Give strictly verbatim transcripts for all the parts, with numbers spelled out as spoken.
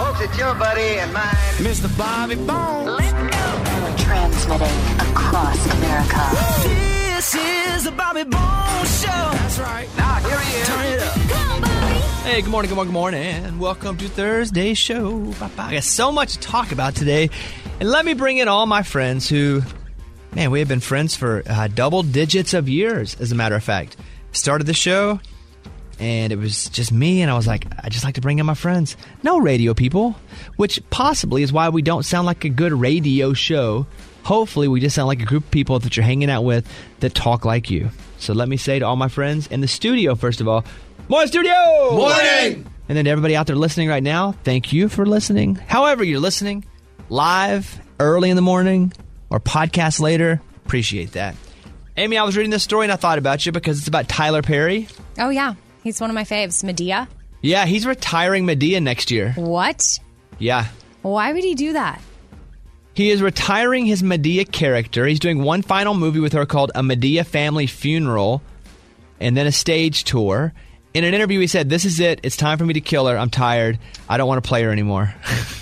Folks, it's your buddy and mine, Mister Bobby Bones. Let's go. Transmitting across America. This is the Bobby Bones Show. That's right. Now, here he is. Turn it up. Come on, Bobby. Hey, good morning, good morning, good morning, and welcome to Thursday's show. Bye-bye. I got so much to talk about today, and let me bring in all my friends who, man, we have been friends for uh, double digits of years, as a matter of fact. Started the show, and it was just me, and I was like, I just like to bring in my friends. No radio people, which possibly is why we don't sound like a good radio show. Hopefully, we just sound like a group of people that you're hanging out with that talk like you. So let me say to all my friends in the studio, first of all, morning, studio! Morning! And then to everybody out there listening right now, thank you for listening. However you're listening, live, early in the morning, or podcast later, appreciate that. Amy, I was reading this story and I thought about you because it's about Tyler Perry. Oh, yeah. He's one of my faves. Medea. Yeah, he's retiring Medea next year. What? Yeah. Why would he do that? He is retiring his Medea character. He's doing one final movie with her called A Medea Family Funeral and then a stage tour. In an interview, he said, this is it. It's time for me to kill her. I'm tired. I don't want to play her anymore.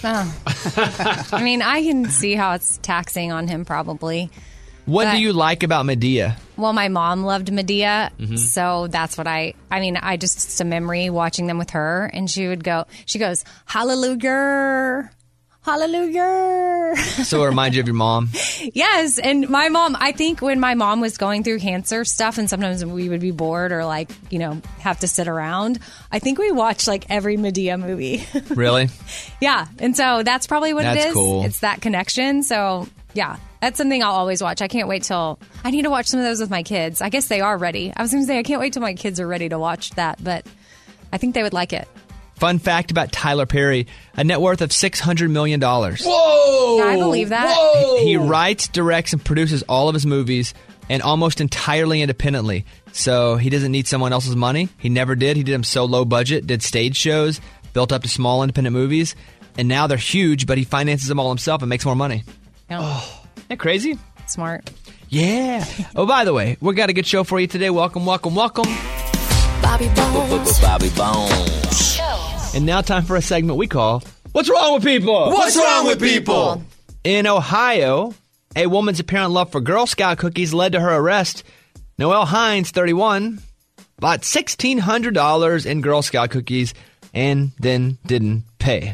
Oh. I mean, I can see how it's taxing on him probably. What But- do you like about Medea? Well, my mom loved Medea, Mm-hmm. so that's what I, I mean, I just, it's a memory watching them with her, and she would go, she goes, hallelujah, hallelujah. So it reminds you of your mom? Yes, and my mom, I think when my mom was going through cancer stuff, and sometimes we would be bored or like, you know, have to sit around, I think we watched like every Medea movie. Really? Yeah, and so that's probably what That's it is. cool. It's that connection, so yeah. That's something I'll always watch. I can't wait till... I need to watch some of those with my kids. I guess they are ready. I was going to say, I can't wait till my kids are ready to watch that, but I think they would like it. Fun fact about Tyler Perry, a net worth of six hundred million dollars. Whoa! Yeah, I believe that. Whoa! He writes, directs, and produces all of his movies, and almost entirely independently. So he doesn't need someone else's money. He never did. He did them so low budget, did stage shows, built up to small independent movies, and now they're huge, but he finances them all himself and makes more money. Yeah. Isn't that crazy? Smart. Yeah. Oh, by the way, we got a good show for you today. Welcome, welcome, welcome. Bobby Bones. Bobby Bones. And now time for a segment we call, What's Wrong with People? What's wrong with people? In Ohio, a woman's apparent love for Girl Scout cookies led to her arrest. Noelle Hines, thirty-one, bought sixteen hundred dollars in Girl Scout cookies and then didn't pay.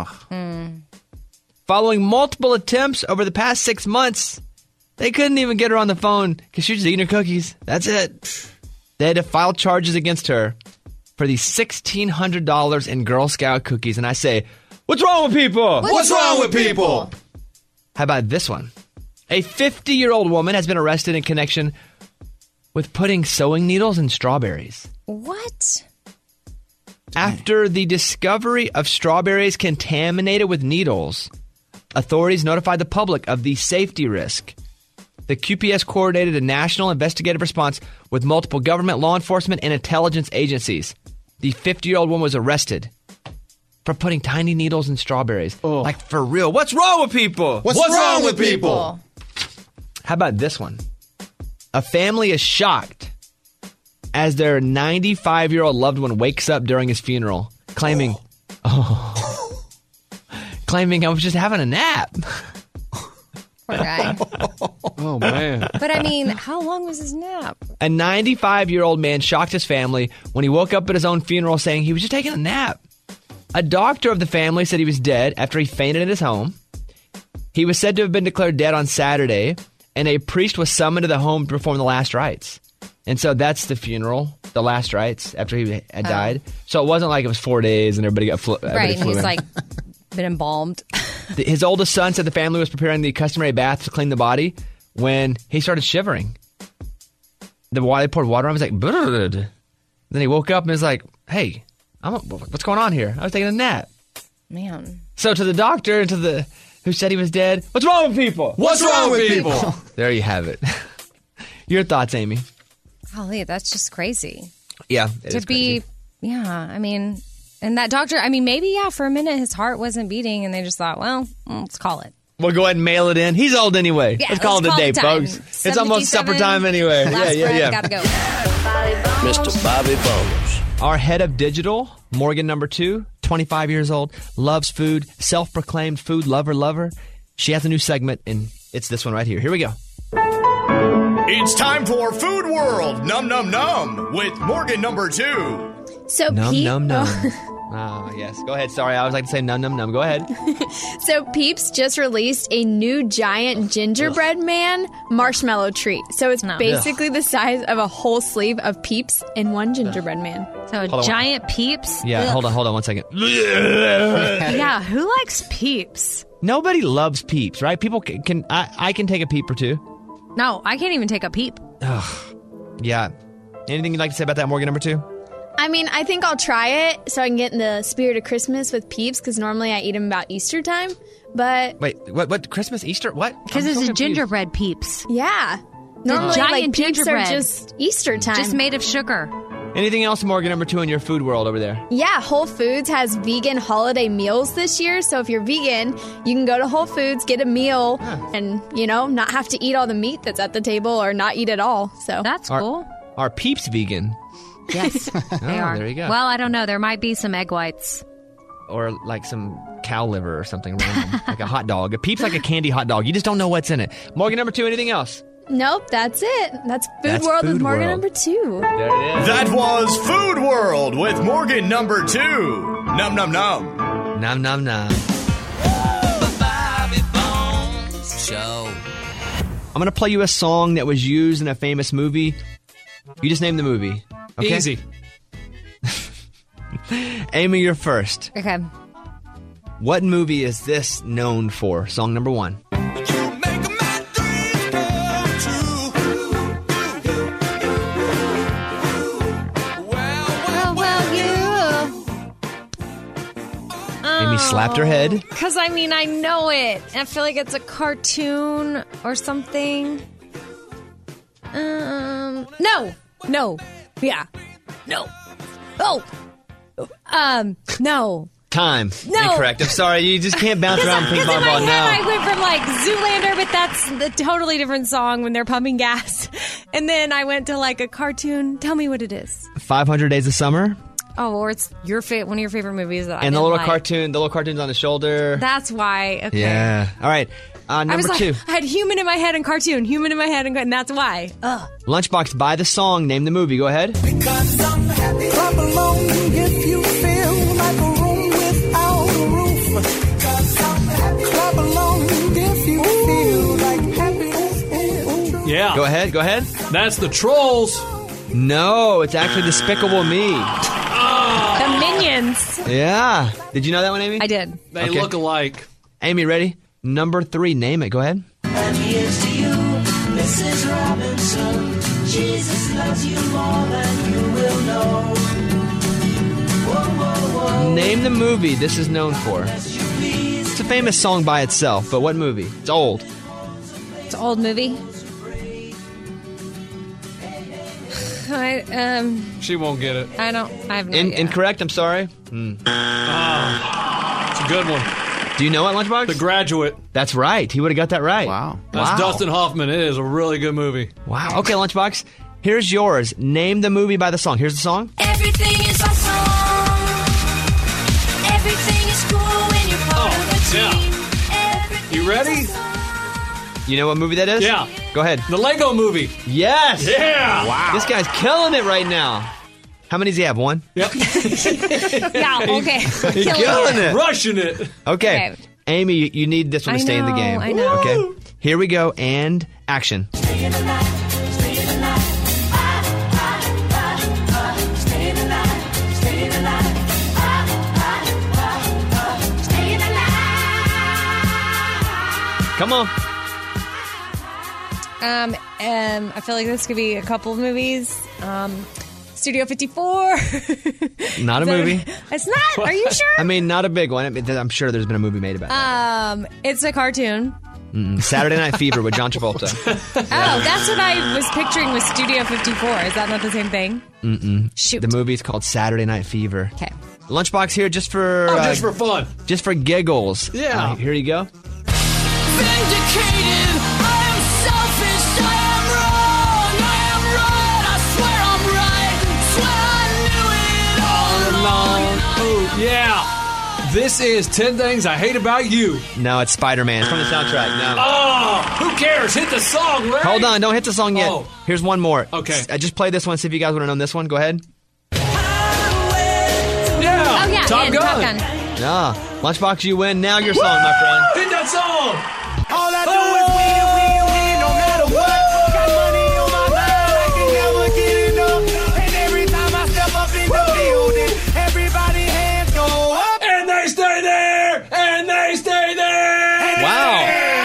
Following multiple attempts over the past six months, they couldn't even get her on the phone because she was just eating her cookies. That's it. They had to file charges against her for the sixteen hundred dollars in Girl Scout cookies. And I say, what's wrong with people? What's wrong with people? How about this one? A fifty-year-old woman has been arrested in connection with putting sewing needles in strawberries. What? After the discovery of strawberries contaminated with needles, authorities notified the public of the safety risk. The Q P S coordinated a national investigative response with multiple government, law enforcement, and intelligence agencies. The fifty-year-old woman was arrested for putting tiny needles in strawberries. Like, for real. What's wrong with people? What's, wrong, with people? How about this one? A family is shocked as their ninety-five-year-old loved one wakes up during his funeral, claiming, oh, claiming I was just having a nap. Poor guy. Oh, man. But I mean, how long was his nap? A ninety-five-year-old man shocked his family when he woke up at his own funeral saying he was just taking a nap. A doctor of the family said he was dead after he fainted in his home. He was said to have been declared dead on Saturday, and a priest was summoned to the home to perform the last rites. And so that's the funeral, the last rites after he had died. So it wasn't like it was four days and everybody got fl- everybody Right, and flew he's in. like been embalmed. The- His oldest son said the family was preparing the customary bath to clean the body when he started shivering. The water, they poured water on him. He was like, "Brrr." Then he woke up and was like, hey, I'm a, what's going on here? I was taking a nap. Man. So to the doctor and to the who said he was dead, what's wrong with people? What's wrong with people? There you have it. Your thoughts, Amy? Golly, that's just crazy. Yeah, it to is be, crazy. yeah, I mean, and that doctor, I mean, maybe, yeah, for a minute his heart wasn't beating and they just thought, well, mm, let's call it. We'll go ahead and mail it in. He's old anyway. Yeah, let's call it a let's day, call it time. folks. It's almost supper time anyway. Last yeah, yeah, breath, yeah. Gotta go. Mister Bobby Bones. Our head of digital, Morgan number two, twenty-five years old, loves food, self-proclaimed food lover lover. She has a new segment, and it's this one right here. Here we go. It's time for Food World Num Num Num with Morgan number two. So Num Peep- num num. oh. Ah, yes. Go ahead. Sorry, I always like to say num num num. Go ahead. So Peeps just released a new giant gingerbread man marshmallow treat. So it's No. basically the size of a whole sleeve of Peeps in one gingerbread man. So Hold on. giant Peeps. Yeah, Ugh. hold on, hold on one second. Yeah, who likes Peeps? Nobody loves Peeps, right? People can, can I, I can take a peep or two. No, I can't even take a peep. Yeah. Anything you'd like to say about that, Morgan number two? I mean, I think I'll try it so I can get in the spirit of Christmas with Peeps because normally I eat them about Easter time. But Wait, what? What? Christmas, Easter, what? Because I'm it's so a confused. gingerbread Peeps. yeah, normally giant like Peeps gingerbread. are just Easter time. Just made of sugar. Anything else, Morgan number two, in your food world over there? Yeah, Whole Foods has vegan holiday meals this year. So if you're vegan, you can go to Whole Foods, get a meal, and, you know, not have to eat all the meat that's at the table or not eat at all. So That's Are, cool. are Peeps vegan? Yes, they Oh, are. there you go. Well, I don't know. There might be some egg whites. Or like some cow liver or something random, like a hot dog. A Peeps like a candy hot dog. You just don't know what's in it. Morgan number two, anything else? nope, that's it. That's Food That's World Food with Morgan World. number two. There it is. That was Food World with Morgan number two. Num Num Num. Nom nom nom. Bobby Bones Show. I'm gonna play you a song that was used in a famous movie. You just name the movie. Okay? Easy. Amy, you're first. Okay. What movie is this known for? Song number one. Well, well, you. Amy slapped her head. Because, I mean, I know it. I feel like it's a cartoon or something. Um, no. No. Yeah. No. Oh. Um, no. Time. No. Incorrect. I'm sorry. You just can't bounce around ping Because pong in my ball head, now. I went from like Zoolander, but that's the totally different song when they're pumping gas. And then I went to like a cartoon. Tell me what it is. five hundred Days of Summer. Oh, or it's your fa- one of your favorite movies that I And the didn't little like. cartoon, the little cartoon's on the shoulder. That's why. Okay. Yeah. All right. Uh, I number was like, two. I had human in my head and cartoon, human in my head and, and that's why. Ugh. Lunchbox, by the song, name the movie. Go ahead. Because I'm happy. Clap along if you feel like a room without a roof. Because I'm happy. Clap along if you feel like happiness is true. Yeah. Go ahead. Go ahead. That's the Trolls. No, it's actually Despicable Me. The Minions. Yeah. Did you know that one, Amy? I did. They Okay. look alike. Amy, ready? Number three, name it. Go ahead. And here's to you, Missus Robinson. Jesus loves you more than you will know. Whoa, whoa, whoa. Name the movie this is known for. As you please. It's a famous song by itself, but what movie? It's old. It's an old movie. I um She won't get it. I don't I have no In- idea. incorrect, I'm sorry. Hmm. It's a good one. Do you know it, Lunchbox? The Graduate. That's right. He would have got that right. Wow. That's Wow. Dustin Hoffman. It is a really good movie. Wow. Okay, Lunchbox. Here's yours. Name the movie by the song. Here's the song. Everything is awesome. Everything is cool when you're part Oh, of a yeah. team. Everything You ready? is awesome. You know what movie that is? Yeah. Go ahead. The Lego Movie. Yes. Yeah. Wow. This guy's killing it right now. How many does he have? One? Yep. Yeah, okay. He's Killing killing it. it. Rushing it. Okay. Okay. Amy, you, you need this one to I stay in the know, game. I know. Okay. Here we go. And action. Stay in the night, stay in the night. Ah, ah, ah, ah. Stay in the night, stay in the night. Ah, ah, ah, ah. Stay in the night. Come on. Um um I feel like this could be a couple of movies. Um Studio fifty-four. Not a Is that- movie. It's not. Are you sure? I mean, not a big one. I mean, I'm sure there's been a movie made about it. Um, it's a cartoon. Mm, Saturday Night Fever with John Travolta. Oh, that's what I was picturing with Studio fifty-four. Is that not the same thing? Mm-mm. Shoot. The movie's called Saturday Night Fever. Okay. Lunchbox here just for Oh, uh, just for fun. just for giggles. Yeah. Uh, here you go. Vindicated, I am selfish, I am wrong, I am right, I swear I'm right, swear I knew it all along. Oh, yeah. This is ten Things I Hate About You. No, it's Spider-Man. It's from the soundtrack. No. Oh, who cares? Hit the song, Ray. Hold on, don't hit the song yet. Oh. Here's one more. Okay. I just played this one. See if you guys want to know this one. Go ahead. Yeah. Oh, yeah. Top in Gun. Top Gun. Ah, Lunchbox, you win. Now your song, my friend. Hit that song. All I do is win, win, win, no matter what. Got money on my mind, I can never get enough. And every time I step up in the building, everybody hands go up. And they stay there. And they stay there. Wow.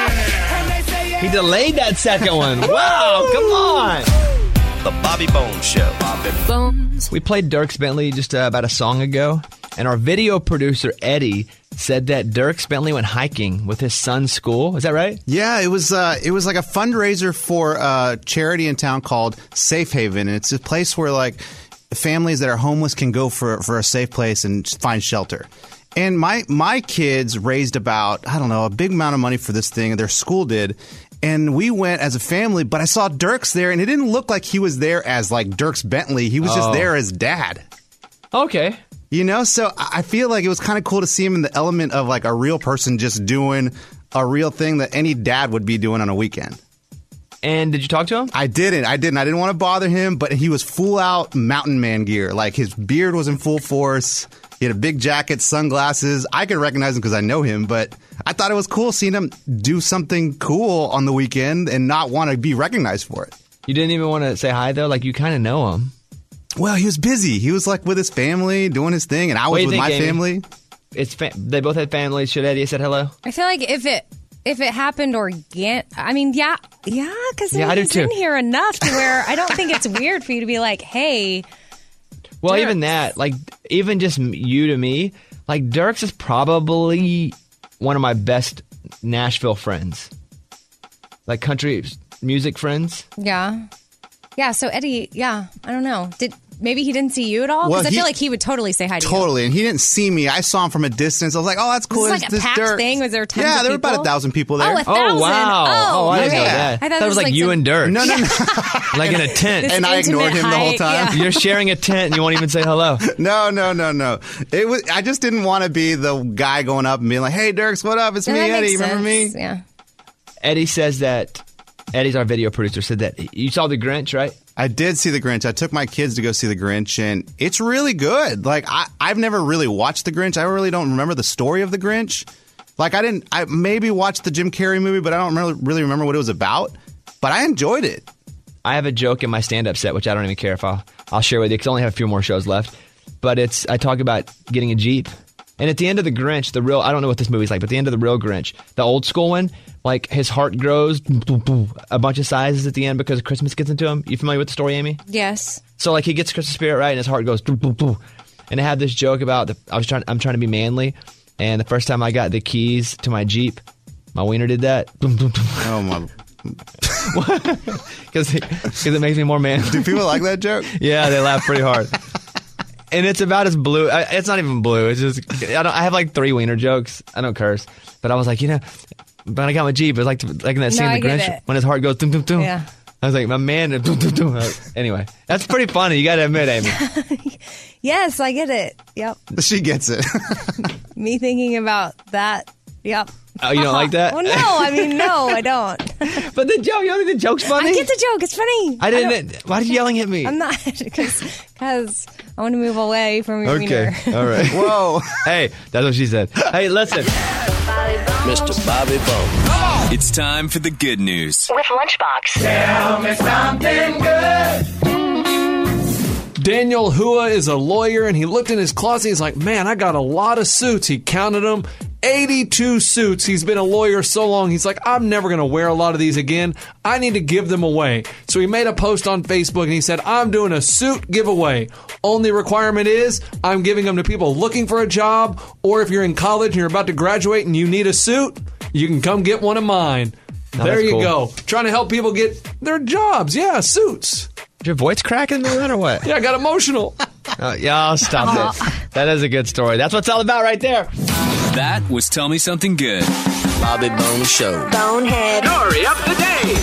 And they say, yeah. He delayed that second one. Wow, come on. The Bobby Bones Show. Bobby Bones. We played Dierks Bentley just uh, about a song ago, and our video producer, Eddie, said that Dierks Bentley went hiking with his son's school. Is that right? Yeah, it was uh, it was like a fundraiser for a charity in town called Safe Haven. And it's a place where like families that are homeless can go for for a safe place and find shelter. And my my kids raised about, I don't know, a big amount of money for this thing, their school did. And we went as a family, but I saw Dierks there, and it didn't look like he was there as like Dierks Bentley. He was just Oh. there as dad. Okay. You know, so I feel like it was kind of cool to see him in the element of like a real person just doing a real thing that any dad would be doing on a weekend. And did you talk to him? I didn't. I didn't. I didn't want to bother him, but he was full out mountain man gear. Like his beard was in full force. He had a big jacket, sunglasses. I could recognize him because I know him, but I thought it was cool seeing him do something cool on the weekend and not want to be recognized for it. You didn't even want to say hi, though? Like, you kind of know him. Well, he was busy. He was like with his family doing his thing, and I What was do with you my think, Amy? family. It's fa- They both had families. Should Eddie have said hello? I feel like if it if it happened organ, I mean, yeah, yeah, because Yeah, I do he's too. in here enough to where I don't think it's weird for you to be like, hey. Well, Dierks. even that, like, even just m- you to me, like, Dierks is probably one of my best Nashville friends. Like, country music friends. Yeah. Yeah, so Eddie, yeah, I don't know. Did maybe he didn't see you at all? Because Well, I he- feel like he would totally say hi to you. Totally, and he didn't see me. I saw him from a distance. I was like, "Oh, that's cool." This is There's like a this packed Dierks. thing? Was there tons Yeah, of there were about people? a thousand people there. Oh, a Oh, thousand. wow. Oh, Oh, I didn't know okay. that. I thought That it was like some- you and Dierks. no, no, no. Like in a tent. This And I ignored intimate him the whole hike, time. yeah. You're sharing a tent and you won't even say hello. No, no, no, no. It was. I just didn't want to be the guy going up and being like, "Hey, Dierks, what up? It's Yeah, me, that Eddie. makes Remember me?" sense. Yeah. Eddie says that, Eddie's our video producer, said that you saw The Grinch, right? I did see The Grinch. I took my kids to go see The Grinch, and it's really good. Like I, I've never really watched The Grinch. I really don't remember the story of The Grinch. Like I didn't. I maybe watched the Jim Carrey movie, but I don't really, really remember what it was about. But I enjoyed it. I have a joke in my stand-up set, which I don't even care if I'll, I'll share with you because I only have a few more shows left. But it's I talk about getting a Jeep. And at the end of The Grinch, the real, I don't know what this movie's like, but the end of the real Grinch, the old school one, like his heart grows a bunch of sizes at the end because Christmas gets into him. You familiar with the story, Amy? Yes. So like he gets Christmas spirit right and his heart goes boom, boom, boom. And I had this joke about the, I was trying I'm trying to be manly, and the first time I got the keys to my Jeep, my wiener did that. Boom, boom, boom. Oh my! Because it, 'cause it makes me more manly. Do people like that joke? Yeah, they laugh pretty hard. And it's about as blue. I, it's not even blue. It's just I don't. I have like three wiener jokes. I don't curse, but I was like, you know, when I got my Jeep, it was like like in that scene No, in I The get Grinch it. when his heart goes dum dum dum. Yeah. I was like, my man. Dum, dum, dum. Anyway, that's pretty funny. You got to admit, Amy. Yes, I get it. Yep. She gets it. Me thinking about that. Yep. Oh, you don't like that? Well, no. I mean, no, I don't. But the joke, you don't think the joke's funny? I get the joke. It's funny. I don't- didn't. Why are you yelling at me? I'm not because because I want to move away from your Okay. wiener. All right. Whoa! Hey, that's what she said. Hey, listen. Mister Bobby Bones. It's time for the good news. With Lunchbox. Tell me something good. Daniel Hua is a lawyer, and he looked in his closet. He's like, man, I got a lot of suits. He counted them. eighty-two suits. He's been a lawyer so long. He's like, I'm never going to wear a lot of these again. I need to give them away. So he made a post on Facebook, and he said, I'm doing a suit giveaway. Only requirement is I'm giving them to people looking for a job, or if you're in college and you're about to graduate and you need a suit, you can come get one of mine. Oh, there that's you cool. go. Trying to help people get their jobs. Yeah, suits. Is your voice cracking me or what? Yeah, I got emotional. Uh, yeah, stop it. That is a good story. That's what it's all about right there. That was Tell Me Something Good. Bobby Bones Show. Bonehead. Story of the day.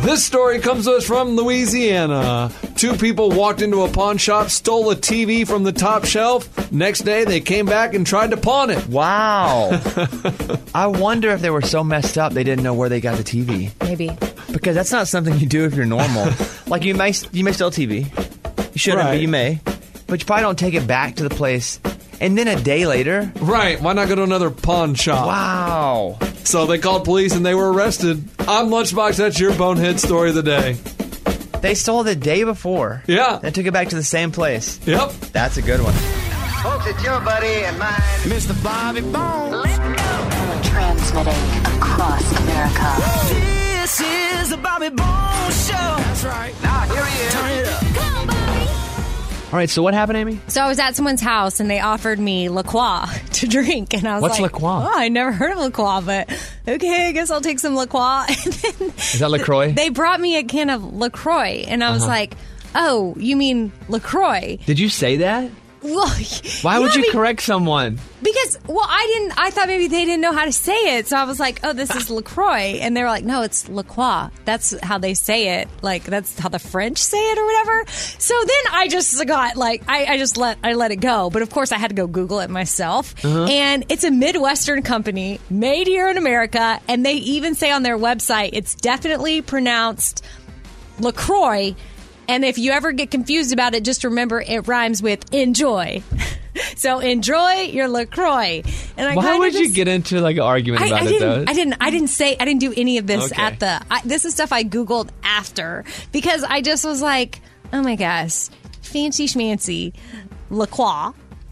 This story comes to us from Louisiana. Two people walked into a pawn shop, stole a T V from the top shelf. Next day, they came back and tried to pawn it. Wow. I wonder if they were so messed up they didn't know where they got the T V. Maybe. Because that's not something you do if you're normal. Like, you may you may steal a T V. You shouldn't, Right. but you may. But you probably don't take it back to the place. And then a day later? Right. Why not go to another pawn shop? Wow. So they called police and they were arrested. I'm Lunchbox. That's your bonehead story of the day. They stole the day before. Yeah. And took it back to the same place. Yep. That's a good one. Folks, it's your buddy and mine, Mister Bobby Bones. Transmitting across America. This is the Bobby Bones Show. That's right. Now, here he is. Turn it up. Come on, Bobby. All right, so what happened, Amy? So I was at someone's house and they offered me La Croix to drink, and I was What's like, La Croix? "Oh, I never heard of La Croix, but okay, I guess I'll take some La Croix." And then Is that LaCroix? They brought me a can of LaCroix, and I was like, "Oh, you mean LaCroix?" Did you say that? Well, Why would yeah, you be- correct someone? Because, well, I didn't, I thought maybe they didn't know how to say it. So I was like, oh, this is LaCroix. And they were like, no, it's La Croix. That's how they say it. Like, that's how the French say it or whatever. So then I just got like, I, I just let, I let it go. But of course I had to go Google it myself. Uh-huh. And it's a Midwestern company made here in America. And they even say on their website, it's definitely pronounced LaCroix. And if you ever get confused about it, just remember it rhymes with enjoy. So enjoy your LaCroix. And I Why kinda would just, you get into like an argument I, about I it didn't, though? I didn't. I didn't say. I didn't do any of this Okay. at the. I, this is stuff I Googled after because I just was like, oh my gosh, fancy schmancy, LaCroix.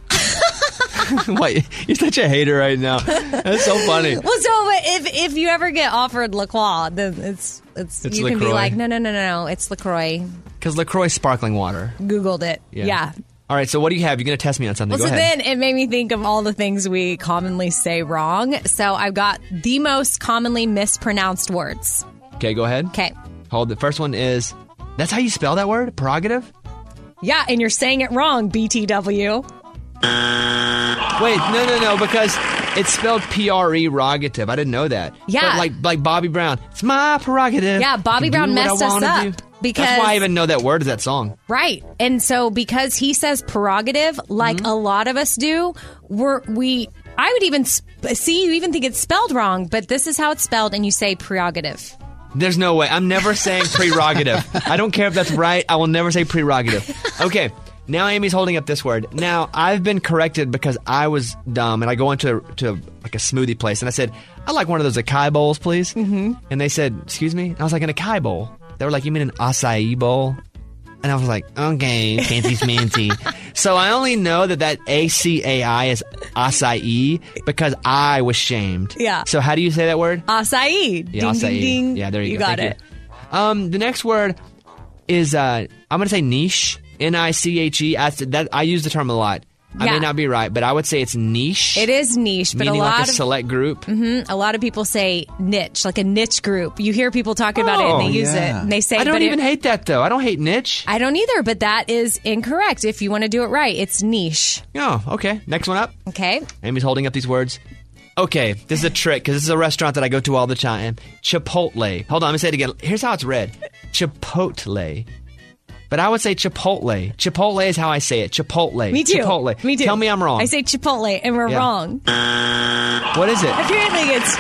Wait, you're such a hater right now. That's so funny. Well, so but if if you ever get offered LaCroix, then it's it's, It's you can be LaCroix. like, no, no, no, no, no, it's LaCroix. Because LaCroix sparkling water. Googled it. Yeah. All right, so what do you have? You're going to test me on something. Well, Go so ahead. then it made me think of all the things we commonly say wrong. So I've got the most commonly mispronounced words. Okay, go ahead. Okay. Hold. The first one is, that's how you spell that word? Prerogative? Yeah, and you're saying it wrong, B T W. Wait, no, no, no, because it's spelled P R E rogative. I didn't know that. Yeah. But like like Bobby Brown. It's my prerogative. Yeah, Bobby to do Brown what I messed us wanna up do. because- That's why I even know that word is that song. Right. And so because he says prerogative, like Mm-hmm. a lot of us do, we're, we, I would even sp- see, you even think it's spelled wrong, but this is how it's spelled, and you say prerogative. There's no way. I'm never saying prerogative. I don't care if that's right. I will never say prerogative. Okay. Now Amy's holding up this word. Now, I've been corrected because I was dumb, and I go into to like a smoothie place, and I said, I'd like one of those acai bowls, please. Mm-hmm. And they said, excuse me? And I was like, an acai bowl. They were like, you mean an acai bowl? And I was like, okay, fancy schmancy. So I only know that that A C A I is acai because I was shamed. Yeah. So how do you say that word? Acai. Yeah, ding, acai. ding, ding. Yeah, there you, you go. got Thank it. you. Um, the next word is, uh, I'm going to say niche. N I C H E. I, that, I use the term a lot. I Yeah. may not be right, but I would say it's niche. It is niche, but a meaning lot like a of select group. mhm, a lot of people say niche, like a niche group. You hear people talking about it and Oh, they use yeah. it. And they say, I don't but even it, hate that, though. I don't hate niche. I don't either, but that is incorrect. If you want to do it right, it's niche. Oh, okay. Next one up. Okay. Amy's holding up these words. Okay, this is a trick because this is a restaurant that I go to all the time. Chipotle. Hold on, let me say it again. Here's how it's read. Chipotle. But I would say Chipotle. Chipotle is how I say it. Chipotle. Me too. Chipotle. Me too. Tell me I'm wrong. I say Chipotle, and we're Yeah. wrong. What is it? Apparently, it's.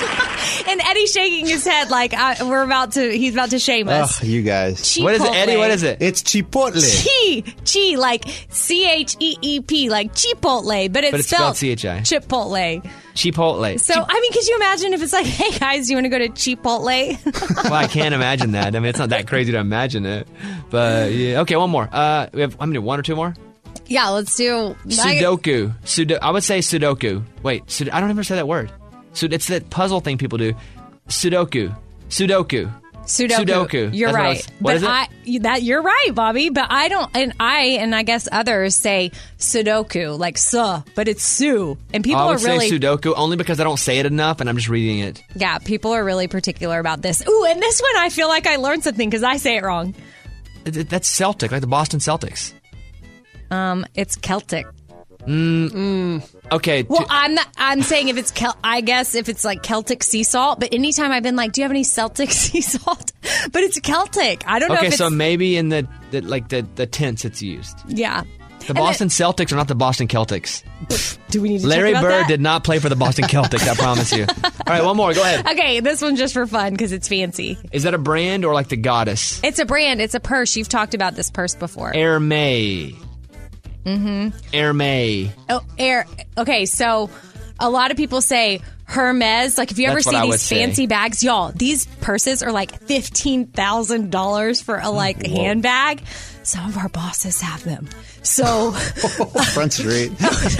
And Eddie's shaking his head like I, we're about to. He's about to shame us. Ugh, you guys. Chipotle. What is it, Eddie? What is it? It's Chipotle. Chi, chi, like C H E E P, like Chipotle, but it's, But it's spelled C H I. Chipotle. Chipotle. So, I mean, could you imagine if it's like, hey guys, you want to go to Chipotle? Well, I can't imagine that. I mean, it's not that crazy to imagine it. But, yeah. Okay, one more. Uh, we have, how many, one or two more? Yeah, let's do Sudoku. Sudo- I would say Sudoku. Wait, Sud- I don't ever say that word. Sud- it's that puzzle thing people do. Sudoku. Sudoku. Sudoku. Sudoku. You're That's what I right. was- what but is it? I you- that you're right, Bobby. But I don't, and I and I guess others say Sudoku, like su, but it's Su, and people I are would really say Sudoku only because I don't say it enough and I'm just reading it. yeah, people are really particular about this. Ooh, and this one I feel like I learned something because I say it wrong. It- it- That's Celtic, like the Boston Celtics. Um, it's Celtic. Okay. Well, to- I'm not, I'm saying if it's Kel- I guess if it's like Celtic sea salt, but anytime I've been like, do you have any Celtic sea salt? But it's Celtic. I don't know okay, if it's so maybe in the, the like the, the tense it's used. yeah. The And Boston Celtics are not the Boston Celtics. then- do we need to Larry talk about Bird that? did not play for the Boston Celtics, I promise you. All right, one more. Go ahead. Okay, this one's just for fun because it's fancy. Is that a brand or like the goddess? It's a brand. It's a purse. You've talked about this purse before. Hermès. Mm-hmm. Hermès. Oh, air. Okay, so a lot of people say Hermes. Like if you ever That's what see I would these say. fancy bags, y'all, these purses are like fifteen thousand dollars for a like handbag. Some of our bosses have them. So Front Street.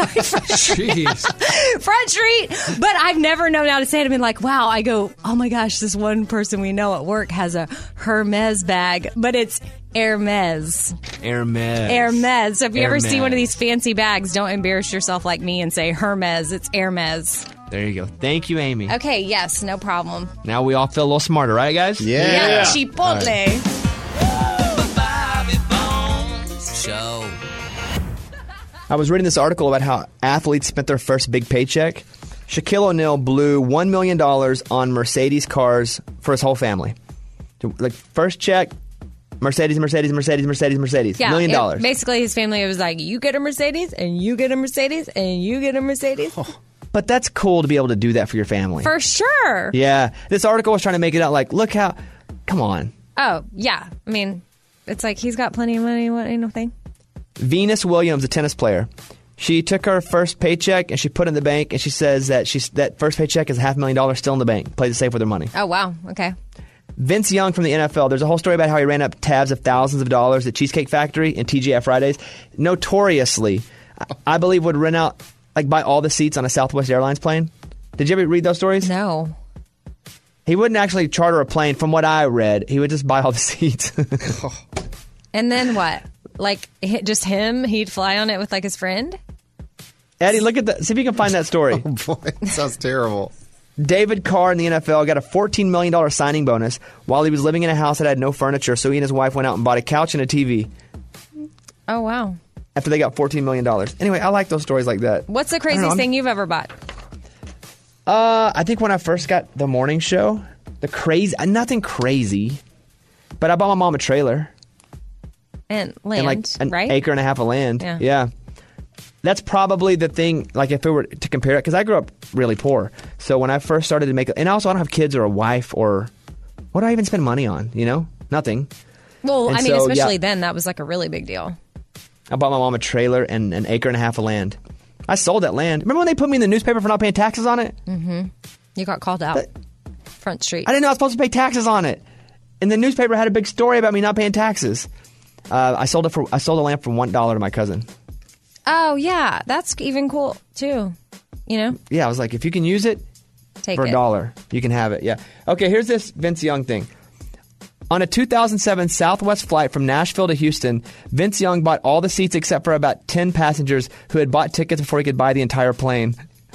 Jeez. Front Street. But I've never known how to say it. I've been like, wow. I go, oh my gosh, this one person we know at work has a Hermes bag, but it's Hermes. Hermès. Hermes. So if you ever see Hermes. one of these fancy bags, don't embarrass yourself like me and say Hermes. It's Hermes. There you go. Thank you, Amy. Okay, yes, no problem. Now we all feel a little smarter, right, guys? Yeah. Yeah, Chipotle. Show. I was reading this article about how athletes spent their first big paycheck. Shaquille O'Neal blew one million dollars on Mercedes cars for his whole family. Like, first check, Mercedes, Mercedes, Mercedes, Mercedes, Mercedes. Yeah, Million it- dollars. basically, his family was like, you get a Mercedes, and you get a Mercedes, and you get a Mercedes. But that's cool to be able to do that for your family. For sure. Yeah. This article was trying to make it out like, look how, come on. Oh, yeah. I mean, it's like he's got plenty of money. What ain't no thing. Venus Williams, a tennis player, she took her first paycheck and she put it in the bank, and she says that she's that first paycheck is half a million dollars still in the bank. Plays it safe with her money. Oh, wow. Okay. Vince Young from the N F L, there's a whole story about how he ran up tabs of thousands of dollars at Cheesecake Factory and T G I Fridays. Notoriously, I- I believe would rent out, like, buy all the seats on a Southwest Airlines plane. Did you ever read those stories? No. He wouldn't actually charter a plane. From what I read, he would just buy all the seats. And then what? Like, hi- just him? He'd fly on it with, like, his friend? Eddie, look at that. See if you can find that story. Oh, boy. That sounds terrible. David Carr in the N F L got a fourteen million dollars signing bonus while he was living in a house that had no furniture, so he and his wife went out and bought a couch and a T V Oh, wow. after they got fourteen million dollars. Anyway, I like those stories like that. What's the I don't know, craziest I'm- thing you've ever bought? Uh, I think when I first got the morning show, the crazy, uh, nothing crazy, but I bought my mom a trailer And land, and like an right? acre and a half of land. Yeah. Yeah. That's probably the thing, like if it were to compare it, because I grew up really poor. So when I first started to make, and also I don't have kids or a wife or, what do I even spend money on, you know? Nothing. Well, And I mean, so, especially yeah. then, that was like a really big deal. I bought my mom a trailer and an acre and a half of land. I sold that land. Remember when they put me in the newspaper for not paying taxes on it? You got called out. Front Street. I didn't know I was supposed to pay taxes on it. And the newspaper had a big story about me not paying taxes. Uh, I sold it for I sold the land for one dollar to my cousin. Oh, yeah. That's even cool, too. You know? Yeah, I was like, if you can use it Take for it. a dollar, you can have it. Yeah. Okay, here's this Vince Young thing. On a two thousand seven Southwest flight from Nashville to Houston, Vince Young bought all the seats except for about ten passengers who had bought tickets before he could buy the entire plane.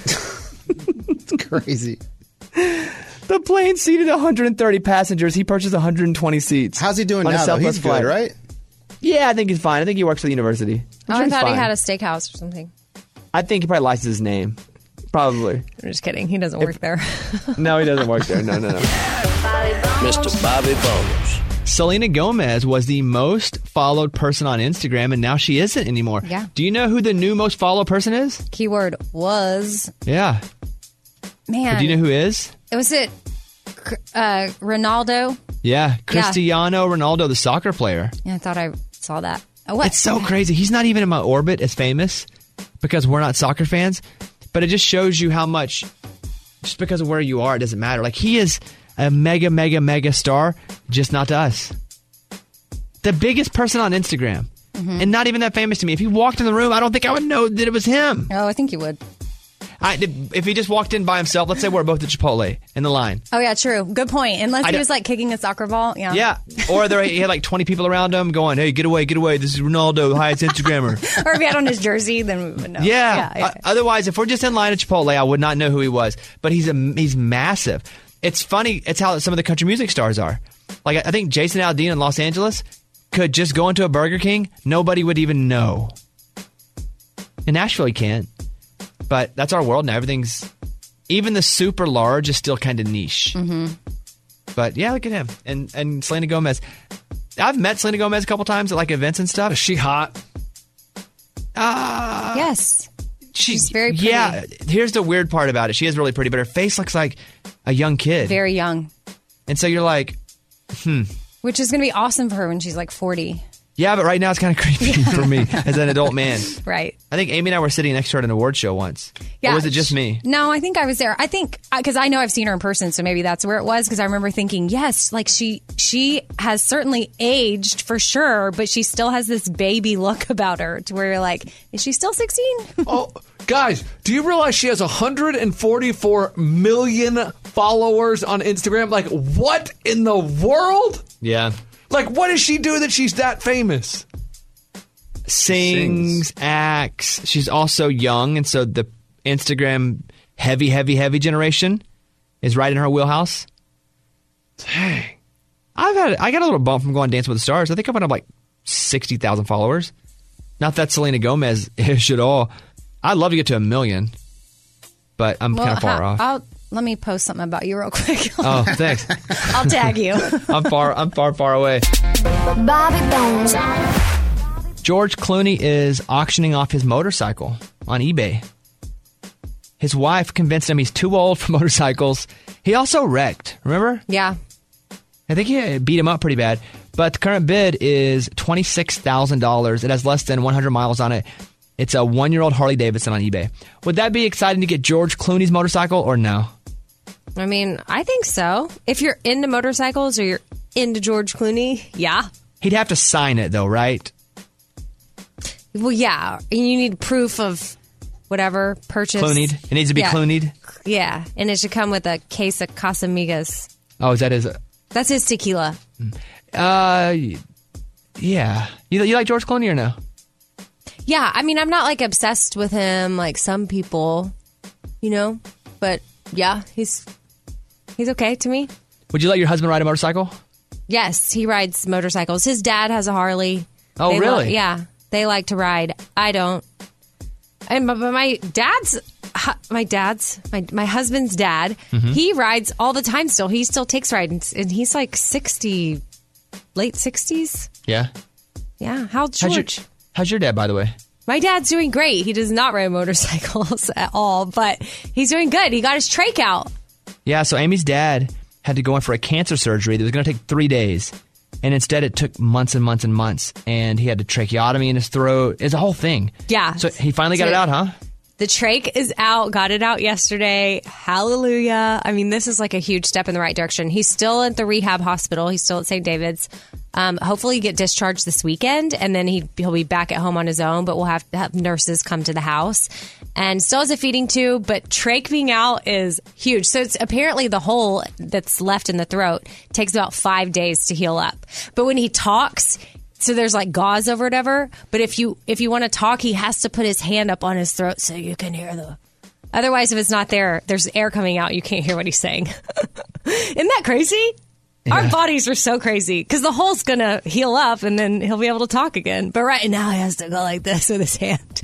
It's crazy. The plane seated one hundred thirty passengers. He purchased one hundred twenty seats. How's he doing on a now, though? Southwest He's flight. good, right? Yeah, I think he's fine. I think he works for the university. I'm Oh, sure I he's thought he fine. had a steakhouse or something. I think he probably licensed his name. Probably. I'm just kidding. He doesn't work there. No, he doesn't work there. No, no, no. Mister Bobby Bones. Selena Gomez was the most followed person on Instagram, and now she isn't anymore. Yeah. Do you know who the new most followed person is? Keyword was. Yeah. Man. Do you know who is? Was it uh, Ronaldo? Yeah, Cristiano Ronaldo, the soccer player. Yeah, I thought I saw that. Oh, what? It's so crazy. He's not even in my orbit as famous because we're not soccer fans, but it just shows you how much, just because of where you are, it doesn't matter. Like, he is a mega, mega, mega star, just not to us. The biggest person on Instagram, Mm-hmm. and not even that famous to me. If he walked in the room, I don't think I would know that it was him. Oh, I think you would. I, if he just walked in by himself, let's say we're both at Chipotle in the line. Oh, yeah, true. Good point. Unless I he don't- was like kicking a soccer ball. Yeah. Yeah. Or there, he had like twenty people around him going, hey, get away, get away. This is Ronaldo, the highest Instagrammer. Or if he had on his jersey, then we would know. Yeah. yeah, Uh, otherwise, if we're just in line at Chipotle, I would not know who he was. But he's a, he's massive. It's funny. It's how some of the country music stars are. Like, I think Jason Aldean in Los Angeles could just go into a Burger King. Nobody would even know. In Nashville, he can't. But that's our world now. Everything's, even the super large is still kind of niche. Mm-hmm. But yeah, look at him. And and Selena Gomez. I've met Selena Gomez a couple times at like events and stuff. Is she hot? Uh, yes. She, She's very pretty. Yeah. Here's the weird part about it. She is really pretty, but her face looks like a young kid. Very young. And so you're like, hmm. Which is going to be awesome for her when she's like forty. Yeah, but right now it's kind of creepy for me as an adult man. Right. I think Amy and I were sitting next to her at an award show once. Yeah. Or was it just me? No, I think I was there. I think because I know I've seen her in person, so maybe that's where it was. Because I remember thinking, yes, like she she has certainly aged for sure, but she still has this baby look about her to where you're like, is she still sixteen? Oh, guys, do you realize she has one hundred forty-four million followers on Instagram? Like, what in the world? Yeah. Like, what does she do that she's that famous? Sings, Sings. acts. She's also young, and so the Instagram heavy, heavy, heavy generation is right in her wheelhouse. Dang. I've had I got a little bump from going Dance with the Stars. I think I went up like sixty thousand followers. Not that Selena Gomez ish at all. I'd love to get to a million, but I'm kind of far how- off. I'll, let me post something about you real quick. Oh, thanks. I'll tag you. I'm far. I'm far, far away. Bobby Bones. George Clooney is auctioning off his motorcycle on eBay. His wife convinced him he's too old for motorcycles. He also wrecked. Remember? Yeah. I think he beat him up pretty bad. But the current bid is twenty-six thousand dollars. It has less than one hundred miles on it. It's a one-year-old Harley Davidson on eBay. Would that be exciting to get George Clooney's motorcycle or no? I mean, I think so. If you're into motorcycles or you're into George Clooney, yeah. He'd have to sign it, though, right? Well, yeah. And you need proof of whatever purchase. Clooneyed. It needs to be yeah. Clooneyed. Yeah. And it should come with a case of Casamigas. Oh, is that his? That's his tequila. Uh, yeah. You, you like George Clooney or no? Yeah. I mean, I'm not like obsessed with him like some people, you know, but yeah, he's he's okay to me. Would you let your husband ride a motorcycle? Yes, he rides motorcycles. His dad has a Harley. Oh, They really? lo- yeah, they like to ride. I don't. And but but my dad's, hu- my dad's, my my husband's dad. Mhm. He rides all the time. Still, he still takes rides, and he's like sixty, late sixties. Yeah. Yeah. How old's How's your, George? how's your dad, by the way? My dad's doing great. He does not ride motorcycles at all, but he's doing good. He got his trach out. Yeah, so Amy's dad had to go in for a cancer surgery that was going to take three days. And instead, it took months and months and months. And he had a tracheotomy in his throat. It's a whole thing. Yeah. So he finally got So- it out, huh? The trach is out. Got it out yesterday. Hallelujah. I mean, this is like a huge step in the right direction. He's still at the rehab hospital. He's still at Saint David's. Um, hopefully, he get discharged this weekend, and then he he'll be back at home on his own. But we'll have to have nurses come to the house, and still has a feeding tube. But trach being out is huge. So it's apparently the hole that's left in the throat takes about five days to heal up. But when he talks, so there's like gauze over whatever. But if you if you want to talk, he has to put his hand up on his throat so you can hear the. Otherwise, if it's not there, there's air coming out. You can't hear what he's saying. Isn't that crazy? Yeah. Our bodies are so crazy because the hole's going to heal up and then he'll be able to talk again. But right now, he has to go like this with his hand.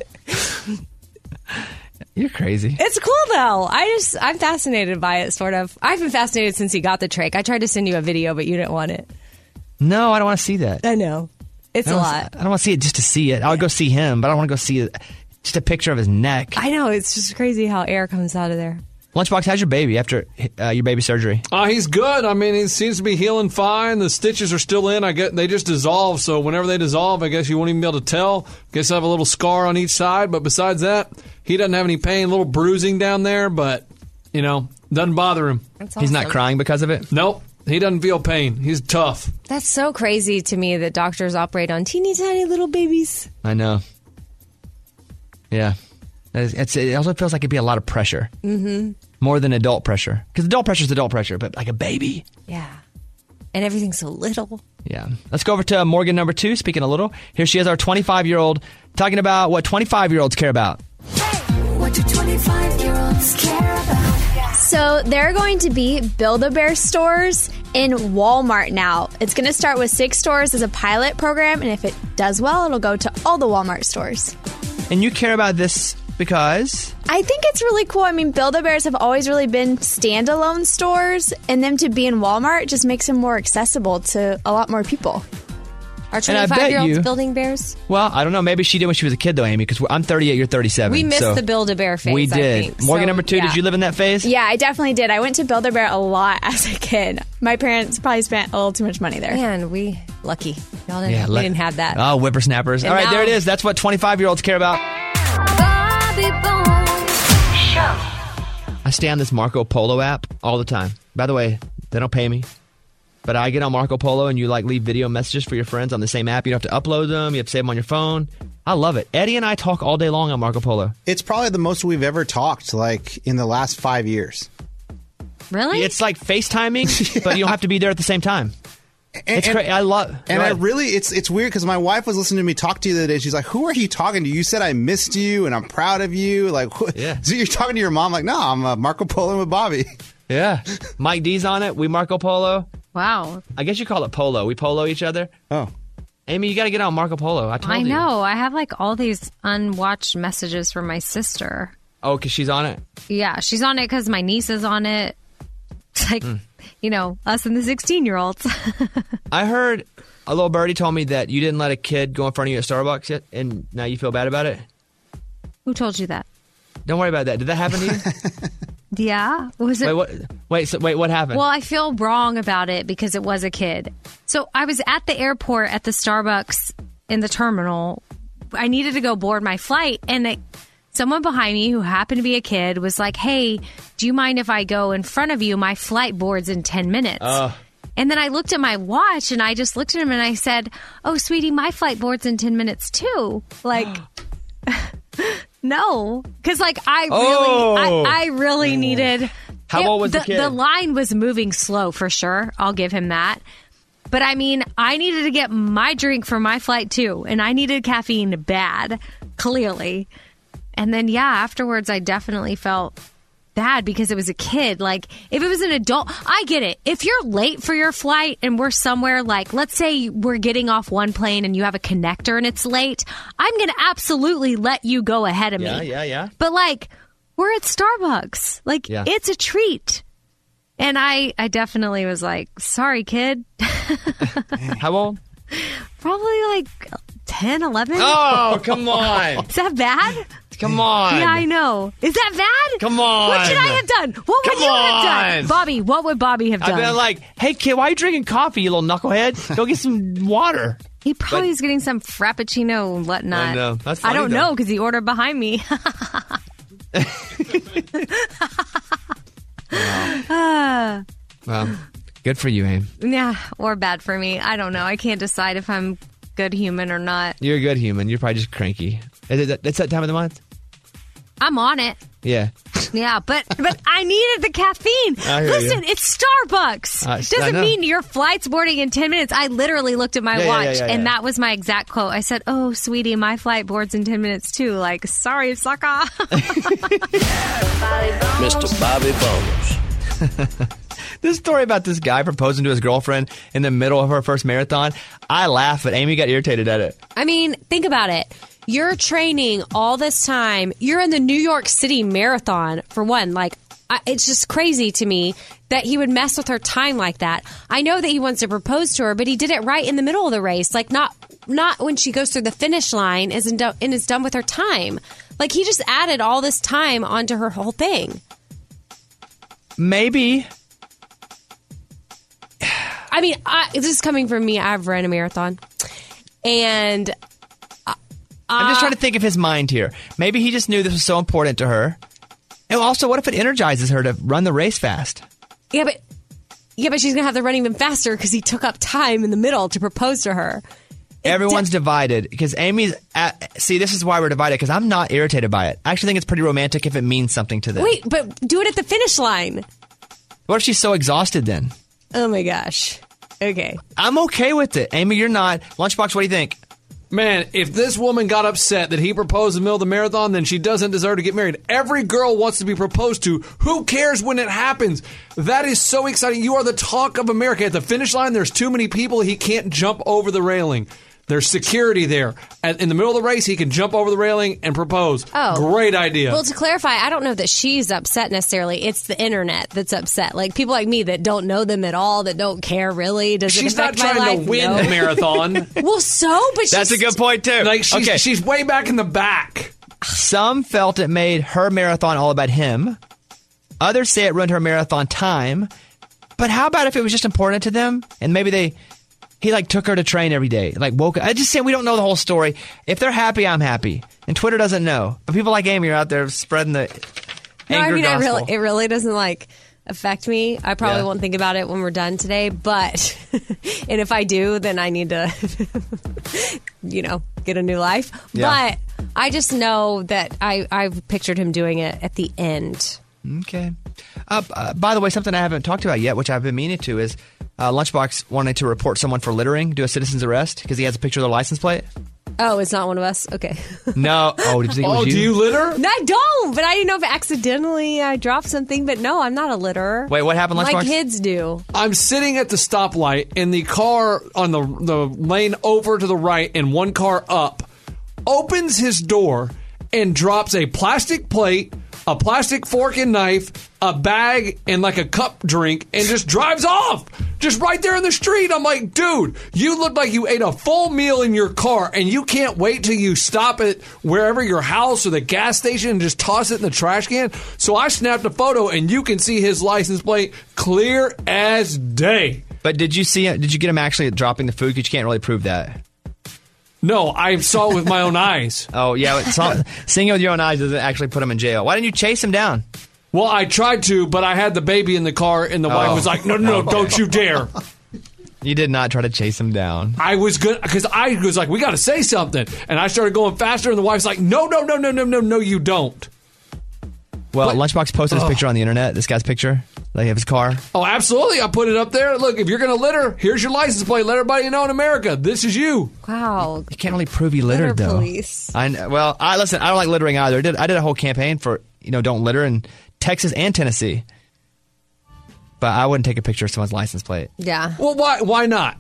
You're crazy. It's cool, though. I just, I'm fascinated by it, sort of. I've been fascinated since he got the trach. I tried to send you a video, but you didn't want it. No, I don't want to see that. I know. It's I a don't lot. wanna- I don't want to see it just to see it. I would go see him, but I don't want to go see it. Just a picture of his neck. I know. It's just crazy how air comes out of there. Lunchbox, how's your baby after uh, your baby surgery? Uh, he's good. I mean, he seems to be healing fine. The stitches are still in. I get they just dissolve. So whenever they dissolve, I guess you won't even be able to tell. Guess I have a little scar on each side. But besides that, he doesn't have any pain. A little bruising down there, but you know, doesn't bother him. That's He's not awesome. crying because of it? Nope. He doesn't feel pain. He's tough. That's so crazy to me that doctors operate on teeny tiny little babies. I know. Yeah. It's, it's, it also feels like it'd be a lot of pressure. Mm-hmm. More than adult pressure. Because adult pressure is adult pressure, but like a baby. Yeah. And everything's so little. Yeah. Let's go over to Morgan number two, speaking a little. Here she is, our twenty-five-year-old, talking about what twenty-five-year-olds care about. What do twenty-five-year-olds care about? So there are going to be Build-A-Bear stores in Walmart now. It's going to start with six stores as a pilot program, and if it does well, it'll go to all the Walmart stores. And you care about this because I think it's really cool. I mean, Build-A-Bears have always really been standalone stores, and them to be in Walmart just makes them more accessible to a lot more people. Are And I bet twenty-five-year-olds you- building bears? well, I don't know. Maybe she did when she was a kid, though, Amy. Because I'm thirty-eight, you're thirty-seven. We missed so the Build-A-Bear phase, We I did. think. Morgan, So, number two. yeah. Did you live in that phase? Yeah, I definitely did. I went to Build-A-Bear a lot as a kid. My parents probably spent a little too much money there. Man, we lucky. Y'all didn't, Yeah, we let- didn't have that. Oh, whippersnappers. And All right, now- there it is. That's what twenty-five-year-olds care about. Bobby Bones Show. I stay on this Marco Polo app all the time. By the way, they don't pay me. But I get on Marco Polo and you like leave video messages for your friends on the same app. You don't have to upload them. You have to save them on your phone. I love it. Eddie and I talk all day long on Marco Polo. It's probably the most we've ever talked, like, in the last five years. Really? It's like FaceTiming, Yeah. but you don't have to be there at the same time. And, It's and- crazy. I love And go I ahead. really, it's it's weird because my wife was listening to me talk to you the other day. She's like, "Who are you talking to? You said I missed you, and I'm proud of you." Like, wh- Yeah. so you're talking to your mom? Like, no, I'm uh, Marco Polo with Bobby. Yeah. Mike D's on it. We Marco Polo. Wow. I guess you call it Polo. We Polo each other. Oh, Amy, you got to get on Marco Polo. I told I you. know. I have like all these unwatched messages from my sister. Oh, because she's on it. Yeah, she's on it because my niece is on it. It's like, Hmm. you know, us and the sixteen-year-olds. I heard a little birdie told me that you didn't let a kid go in front of you at Starbucks yet, and now you feel bad about it. Who told you that? Don't worry about that. Did that happen to you? Yeah. Was it? wait, what? Wait, so, wait, what happened? Well, I feel wrong about it because it was a kid. So I was at the airport at the Starbucks in the terminal. I needed to go board my flight, and it, someone behind me who happened to be a kid was like, "Hey, do you mind if I go in front of you? My flight boards in ten minutes." Oh. And then I looked at my watch and I just looked at him and I said, "Oh, sweetie, my flight boards in ten minutes too." Like, no, because like I really, Oh. I, I really needed. How it- old was the kid? The line was moving slow for sure. I'll give him that. But I mean, I needed to get my drink for my flight too, and I needed caffeine bad, clearly. And then yeah, afterwards I definitely felt bad because it was a kid. Like, if it was an adult, I get it. If you're late for your flight and we're somewhere, like, let's say we're getting off one plane and you have a connector and it's late, I'm going to absolutely let you go ahead of yeah, me. yeah, yeah. But, like, we're at Starbucks. Like, Yeah. it's a treat. And I, I definitely was like, sorry, kid. How old? Probably like ten, eleven. Oh, come on. Is that bad? Come on. Yeah, I know. Is that bad? Come on. What should I have done? What would Come you have done? on. Bobby, what would Bobby have I've done? been like, hey, kid, why are you drinking coffee, you little knucklehead? Go get some water. he probably but- was getting some Frappuccino and whatnot. I know. That's I funny, don't though. know because he ordered behind me. Ah, Well, good for you, Aim. yeah, or bad for me. I don't know. I can't decide if I'm good human or not. You're a good human. You're probably just cranky. Is it, it's that time of the month? I'm on it. Yeah. Yeah, but but I needed the caffeine. I hear Listen, you. it's Starbucks. Uh, I Doesn't know. mean your flight's boarding in ten minutes. I literally looked at my Yeah, yeah, watch, yeah, yeah, and yeah. that was my exact quote. I said, "Oh, sweetie, my flight boards in ten minutes too." Like, sorry, sucker. Mister Bobby Bones. This story about this guy proposing to his girlfriend in the middle of her first marathon, I laugh, but Amy got irritated at it. I mean, think about it. You're training all this time. You're in the New York City Marathon, for one. Like, I, it's just crazy to me that he would mess with her time like that. I know that he wants to propose to her, but he did it right in the middle of the race. Like, not not when she goes through the finish line isn't do- and is done with her time. Like, he just added all this time onto her whole thing. Maybe. I mean, I, this is coming from me. I've run a marathon. And I'm just trying to think of his mind here. Maybe he just knew this was so important to her. And also, what if it energizes her to run the race fast? Yeah, but yeah, but she's gonna have to run even faster because he took up time in the middle to propose to her. It Everyone's de- divided because Amy's. At, see, this is why we're divided because I'm not irritated by it. I actually think it's pretty romantic if it means something to them. Wait, but do it at the finish line. What if she's so exhausted then? Oh my gosh. Okay. I'm okay with it. Amy, you're not. Lunchbox, what do you think? Man, if this woman got upset that he proposed in the middle of the marathon, then she doesn't deserve to get married. Every girl wants to be proposed to. Who cares when it happens? That is so exciting. You are the talk of America. At the finish line, there's too many people. He can't jump over the railing. There's security there. And in the middle of the race, he can jump over the railing and propose. Oh. Great idea. Well, to clarify, I don't know that she's upset necessarily. It's the internet that's upset. Like people like me that don't know them at all, that don't care really. Does She's it not affect my trying life? to win No. the marathon. Well, so, but That's she's a good point, too. Like she's, okay. she's way back in the back. Some felt it made her marathon all about him. Others say it ruined her marathon time. But how about if it was just important to them and maybe they he like took her to train every day, like woke up. I just say we don't know the whole story. If they're happy, I'm happy, and Twitter doesn't know. But people like Amy are out there spreading the No, anger I mean, I gospel. really, it really doesn't like affect me. I probably Yeah. won't think about it when we're done today, but and if I do, then I need to, you know, get a new life. Yeah. But I just know that I I've pictured him doing it at the end. Okay. Uh, uh, by the way, something I haven't talked about yet, which I've been meaning to, is uh, Lunchbox wanted to report someone for littering, do a citizen's arrest because he has a picture of their license plate. Oh, it's not one of us. Okay. No. Oh, did you think it was Oh, you? do you litter? No, I don't. But I didn't know if accidentally I dropped something. But no, I'm not a litterer. Wait, what happened, My Lunchbox? kids do. I'm sitting at the stoplight, and the car on the the lane over to the right, and one car up, opens his door and drops a plastic plate, a plastic fork and knife, a bag, and like a cup drink, and just drives off. Just right there in the street. I'm like, dude, you look like you ate a full meal in your car, and you can't wait till you stop at wherever your house or the gas station and just toss it in the trash can. So I snapped a photo, and you can see his license plate clear as day. But did you see it? Did you get him actually dropping the food? Because you can't really prove that. No, I saw it with my own eyes. Oh, yeah. It's not, seeing it with your own eyes doesn't actually put him in jail. Why didn't you chase him down? Well, I tried to, but I had the baby in the car, and the wife Oh. was like, no, no, no, don't you dare. You did not try to chase him down. I was good, because I was like, we got to say something. And I started going faster, and the wife's like, no, no, no, no, no, no, no, you don't. Well, But- Lunchbox posted his Ugh. picture on the internet, this guy's picture, like of his car. Oh, absolutely. I put it up there. Look, if you're going to litter, here's your license plate. Let everybody know in America, this is you. Wow. You can't really prove he littered, Litter though. police. I kn- well, I listen. I don't like littering either. I did. I did a whole campaign for you know don't litter in Texas and Tennessee, but I wouldn't take a picture of someone's license plate. Yeah. Well, why Why not?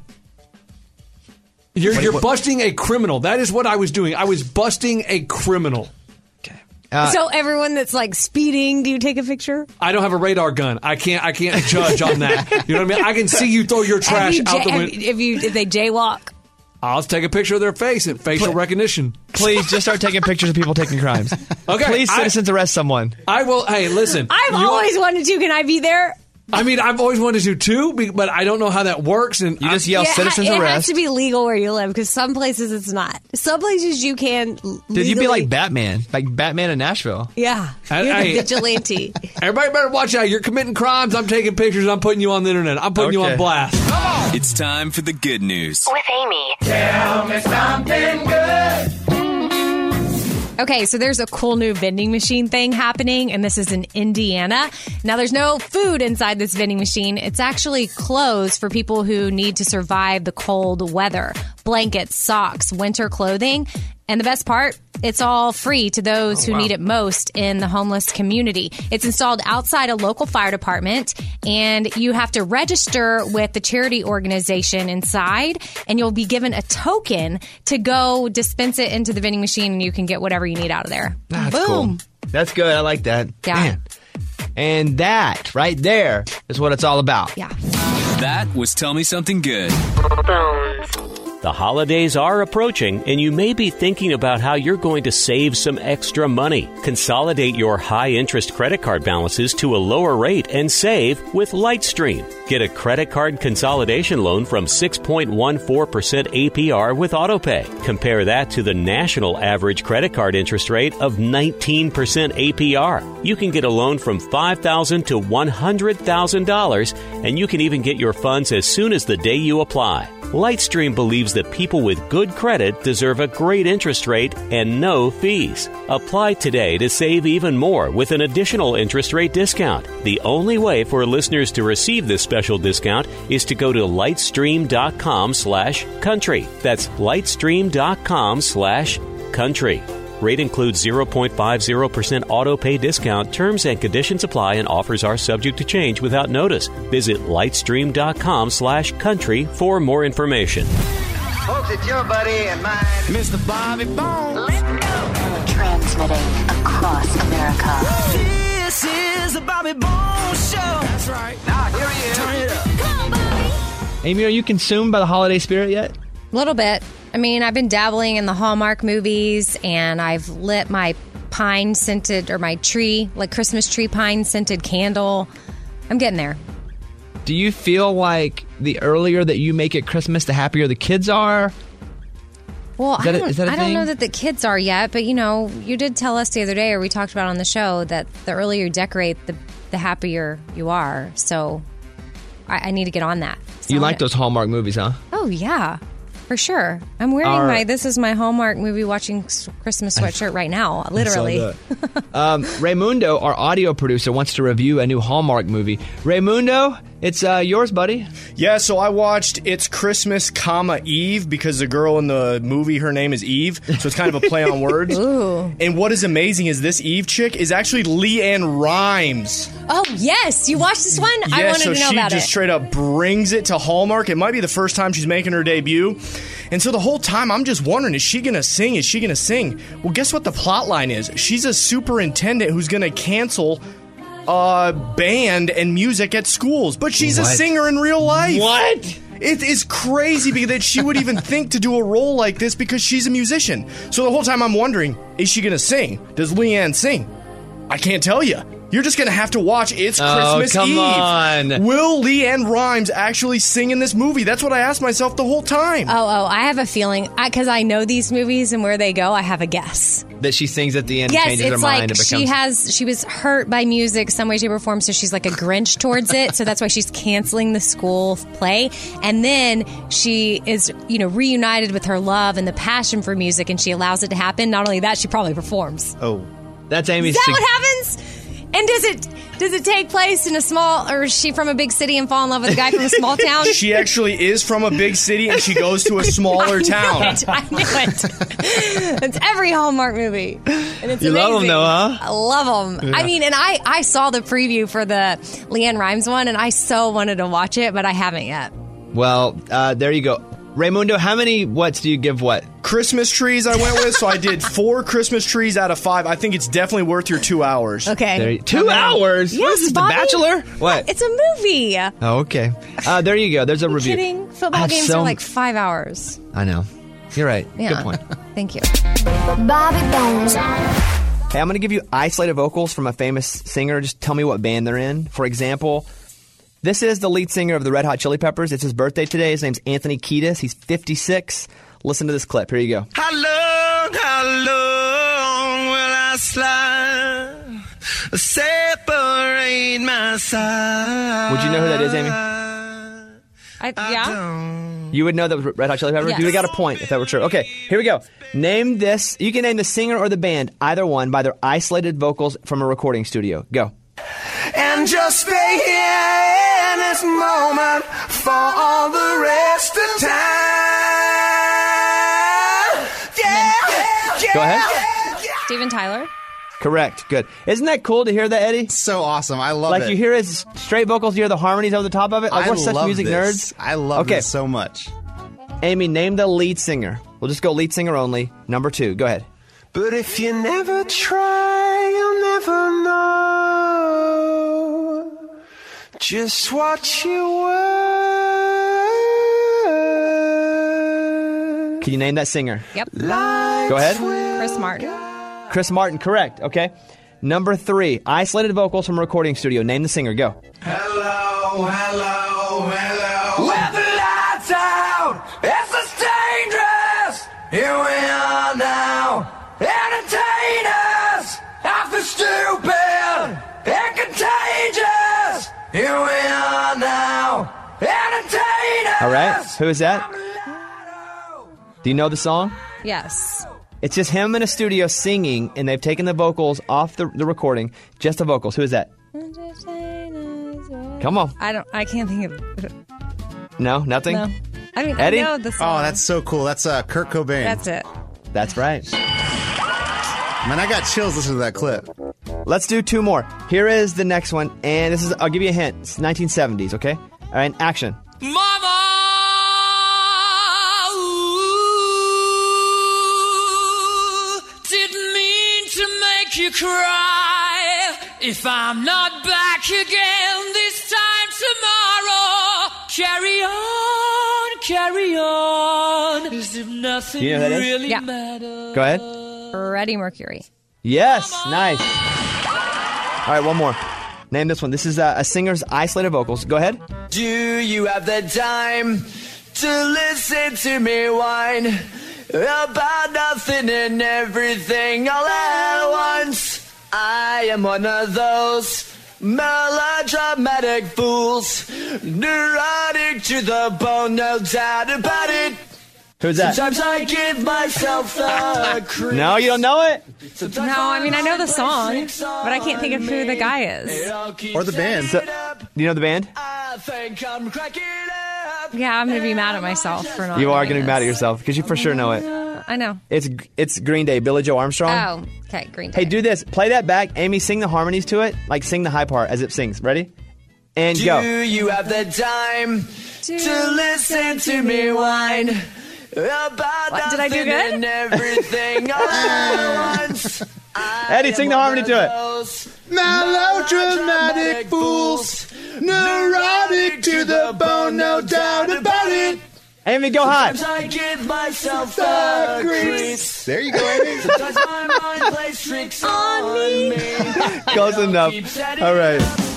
You're, What- you're what- busting a criminal. That is what I was doing. I was busting a criminal. Uh, so everyone that's like speeding, do you take a picture? I don't have a radar gun. I can't. I can't judge on that. You know what I mean? I can see you throw your trash Have you out ja- the have- window. If you if they jaywalk. I'll take a picture of their face and facial Pl- recognition. Please just start taking pictures of people taking crimes. Okay, Please, I- citizens, arrest someone. I will. Hey, listen. I've you- always wanted to. Can I be there? I mean, I've always wanted to too, be- but I don't know how that works. And You just I- yell Yeah, citizens it has arrest. to be legal where you live because some places it's not. Some places you can. Dude, you'd be legally- like Batman, like Batman in Nashville. Yeah, I- you're I- the vigilante. everybody better watch out. You're committing crimes. I'm taking pictures. I'm putting you on the internet. I'm putting you Okay. on blast. It's time for the good news. With Amy. Tell me something good. Okay, so there's a cool new vending machine thing happening, and this is in Indiana. Now, there's no food inside this vending machine. It's actually clothes for people who need to survive the cold weather. Blankets, socks, winter clothing. And the best part, it's all free to those who need it most in the homeless community. It's installed outside a local fire department, and you have to register with the charity organization inside, and you'll be given a token to go dispense it into the vending machine, and you can get whatever you need out of there. That's Boom. cool. That's good. I like that. Yeah. Man. And that right there is what it's all about. Yeah. That was Tell Me Something Good. The holidays are approaching, and you may be thinking about how you're going to save some extra money. Consolidate your high-interest credit card balances to a lower rate and save with Lightstream. Get a credit card consolidation loan from six point one four percent A P R with AutoPay. Compare that to the national average credit card interest rate of nineteen percent A P R. You can get a loan from five thousand dollars to one hundred thousand dollars, and you can even get your funds as soon as the day you apply. Lightstream believes that people with good credit deserve a great interest rate and no fees. Apply today to save even more with an additional interest rate discount. The only way for listeners to receive this special discount is to go to lightstream.com slash country. That's lightstream.com slash country. Rate includes zero point five zero percent auto pay discount. Terms and conditions apply and offers are subject to change without notice. Visit lightstream.com slash country for more information. Folks, it's your buddy and mine, Mister Bobby Bones. Transmitting across America. This is the Bobby Bones Show. That's right. Now, here he is. Turn it up. Come on, Bobby. Amy, are you consumed by the holiday spirit yet? A little bit. I mean, I've been dabbling in the Hallmark movies, and I've lit my pine scented, or my tree, like Christmas tree pine scented candle. I'm getting there. Do you feel like the earlier that you make it Christmas, the happier the kids are? Well, Is that I a- don't, is that a I don't thing? know that the kids are yet, but you know, you did tell us the other day, or we talked about on the show, that the earlier you decorate, the the happier you are. So I, I need to get on that. So You I'm like gonna- those Hallmark movies, huh? Oh yeah, for sure. I'm wearing Are- my This Is My Hallmark movie watching s- Christmas sweatshirt right now, literally. um, Raymundo, our audio producer, wants to review a new Hallmark movie. Raymundo, it's uh, yours, buddy. Yeah, so I watched It's Christmas, comma, Eve, because the girl in the movie, her name is Eve, so it's kind of a play on words. Ooh. And what is amazing is this Eve chick is actually Leanne Rimes. Oh yes, you watched this one? I Yeah, wanted so to know she about just it. straight up brings it to Hallmark. It might be the first time she's making her debut. And so the whole time I'm just wondering, is she going to sing? Is she going to sing? Well, guess what the plot line is? She's a superintendent who's going to cancel uh, band and music at schools. But she's a What? singer in real life. What? It is crazy because that she would even think to do a role like this because she's a musician. So the whole time I'm wondering, is she going to sing? Does Leanne sing? I can't tell you. You're just going to have to watch It's Oh, Christmas come Eve. on. Will Leanne Rimes actually sing in this movie? That's what I asked myself the whole time. Oh, oh, I have a feeling, because I, know these movies and where they go, I have a guess. That she sings at the end, Yes, changes her it's mind, like and becomes... she has, she was hurt by music some way, shape, or form, so she's like a Grinch towards it, so that's why she's canceling the school play, and then she is, you know, reunited with her love and the passion for music, and she allows it to happen. Not only that, she probably performs. Oh. That's Amy's... Is that sug- what happens? And does it does it take place in a small, or is she from a big city and fall in love with a guy from a small town? She actually is from a big city and she goes to a smaller I town. Knew it. I knew it. It's every Hallmark movie. And it's You love 'em amazing. though, huh? I love them. Yeah. I mean, and I, I saw the preview for the Leanne Rimes one, and I so wanted to watch it, but I haven't yet. Well, uh, there you go. Raymundo, how many whats do you give what? Christmas trees I went with, so I did four Christmas trees out of five. I think it's definitely worth your two hours. Okay. There you- two hours? Yes, What is this, Bobby? The Bachelor? What? It's a movie. Oh, okay. Uh, there you go. There's a I'm review. kidding. I Football have games so- are like five hours. I know. You're right. Yeah. Good point. Thank you. Bobby Bones. Hey, I'm going to give you isolated vocals from a famous singer. Just tell me what band they're in. For example, this is the lead singer of the Red Hot Chili Peppers. It's his birthday today. His name's Anthony Kiedis. He's fifty-six. Listen to this clip. Here you go. How long, how long will I slide? Separate my side. Would you know who that is, Amy? I, yeah? You would know that was Red Hot Chili Peppers? Yes. You would have got a point if that were true. Okay, here we go. Name this. You can name the singer or the band, either one, by their isolated vocals from a recording studio. Go. And just stay here in this moment for all the rest of time. Yeah, yeah, Go ahead. Steven Tyler? Correct. Good. Isn't that cool to hear that, Eddie? So awesome. I love Like it. you hear his straight vocals, you hear the harmonies over the top of it. Like I we're such love music this. nerds. I love okay. this so much. Amy, name the lead singer. We'll just go lead singer only. Number two. Go ahead. But if you never try, you'll never know just what you were. Can you name that singer? Yep. Go ahead. Chris Martin. Chris Martin. Correct. Okay. Number three. Isolated vocals from a recording studio. Name the singer. Go. Hello, hello, hello. With the lights out, it's just dangerous. Here we are now. Entertain us. After stupid and contagious. Here we are now. Entertain us. All right. Who is that? Do you know the song? Yes. It's just him in a studio singing, and they've taken the vocals off the, the recording. Just the vocals. Who is that? Come on. I don't. I can't think of. No? Nothing? No. I mean, Eddie? I know the song. Oh, that's so cool. That's uh, Kurt Cobain. That's it. That's right. Man, I got chills listening to that clip. Let's do two more. Here is the next one, and this is, I'll give you a hint. It's nineteen seventies, okay? All right, action. Mama, ooh, make you cry if I'm not back again this time tomorrow. Carry on, carry on, as if nothing You know who that is? really Yeah. matters. Go ahead. Freddie Mercury. Yes, nice. All right, one more. Name this one. This is uh, a singer's isolated vocals. Go ahead. Do you have the time to listen to me whine about nothing and everything all at once? I am one of those melodramatic fools, neurotic to the bone, no doubt about it. Who's that? Sometimes I give myself the creeps. No, you don't know it? No, I mean, I know the song, but I can't think of who the guy is. Or the band. So, do you know the band? I think I'm cracking up. Yeah, I'm going to be mad at myself for not You are knowing going to be this. mad at yourself because you for sure know it. Uh, I know. It's it's Green Day, Billy Joe Armstrong. Oh, okay, Green Day. Hey, do this. Play that back. Amy, sing the harmonies to it. Like, sing the high part as it sings. Ready? And Do go. you have the time to listen to me whine about What, did I do nothing good? and everything all at once? Eddie, sing the harmony to it. Melodramatic fools, neurotic to the bone, no doubt about it. Amy, go high. Sometimes I give myself the creeps. There you go, Amy. Sometimes my mind plays tricks on me. Close enough. All right.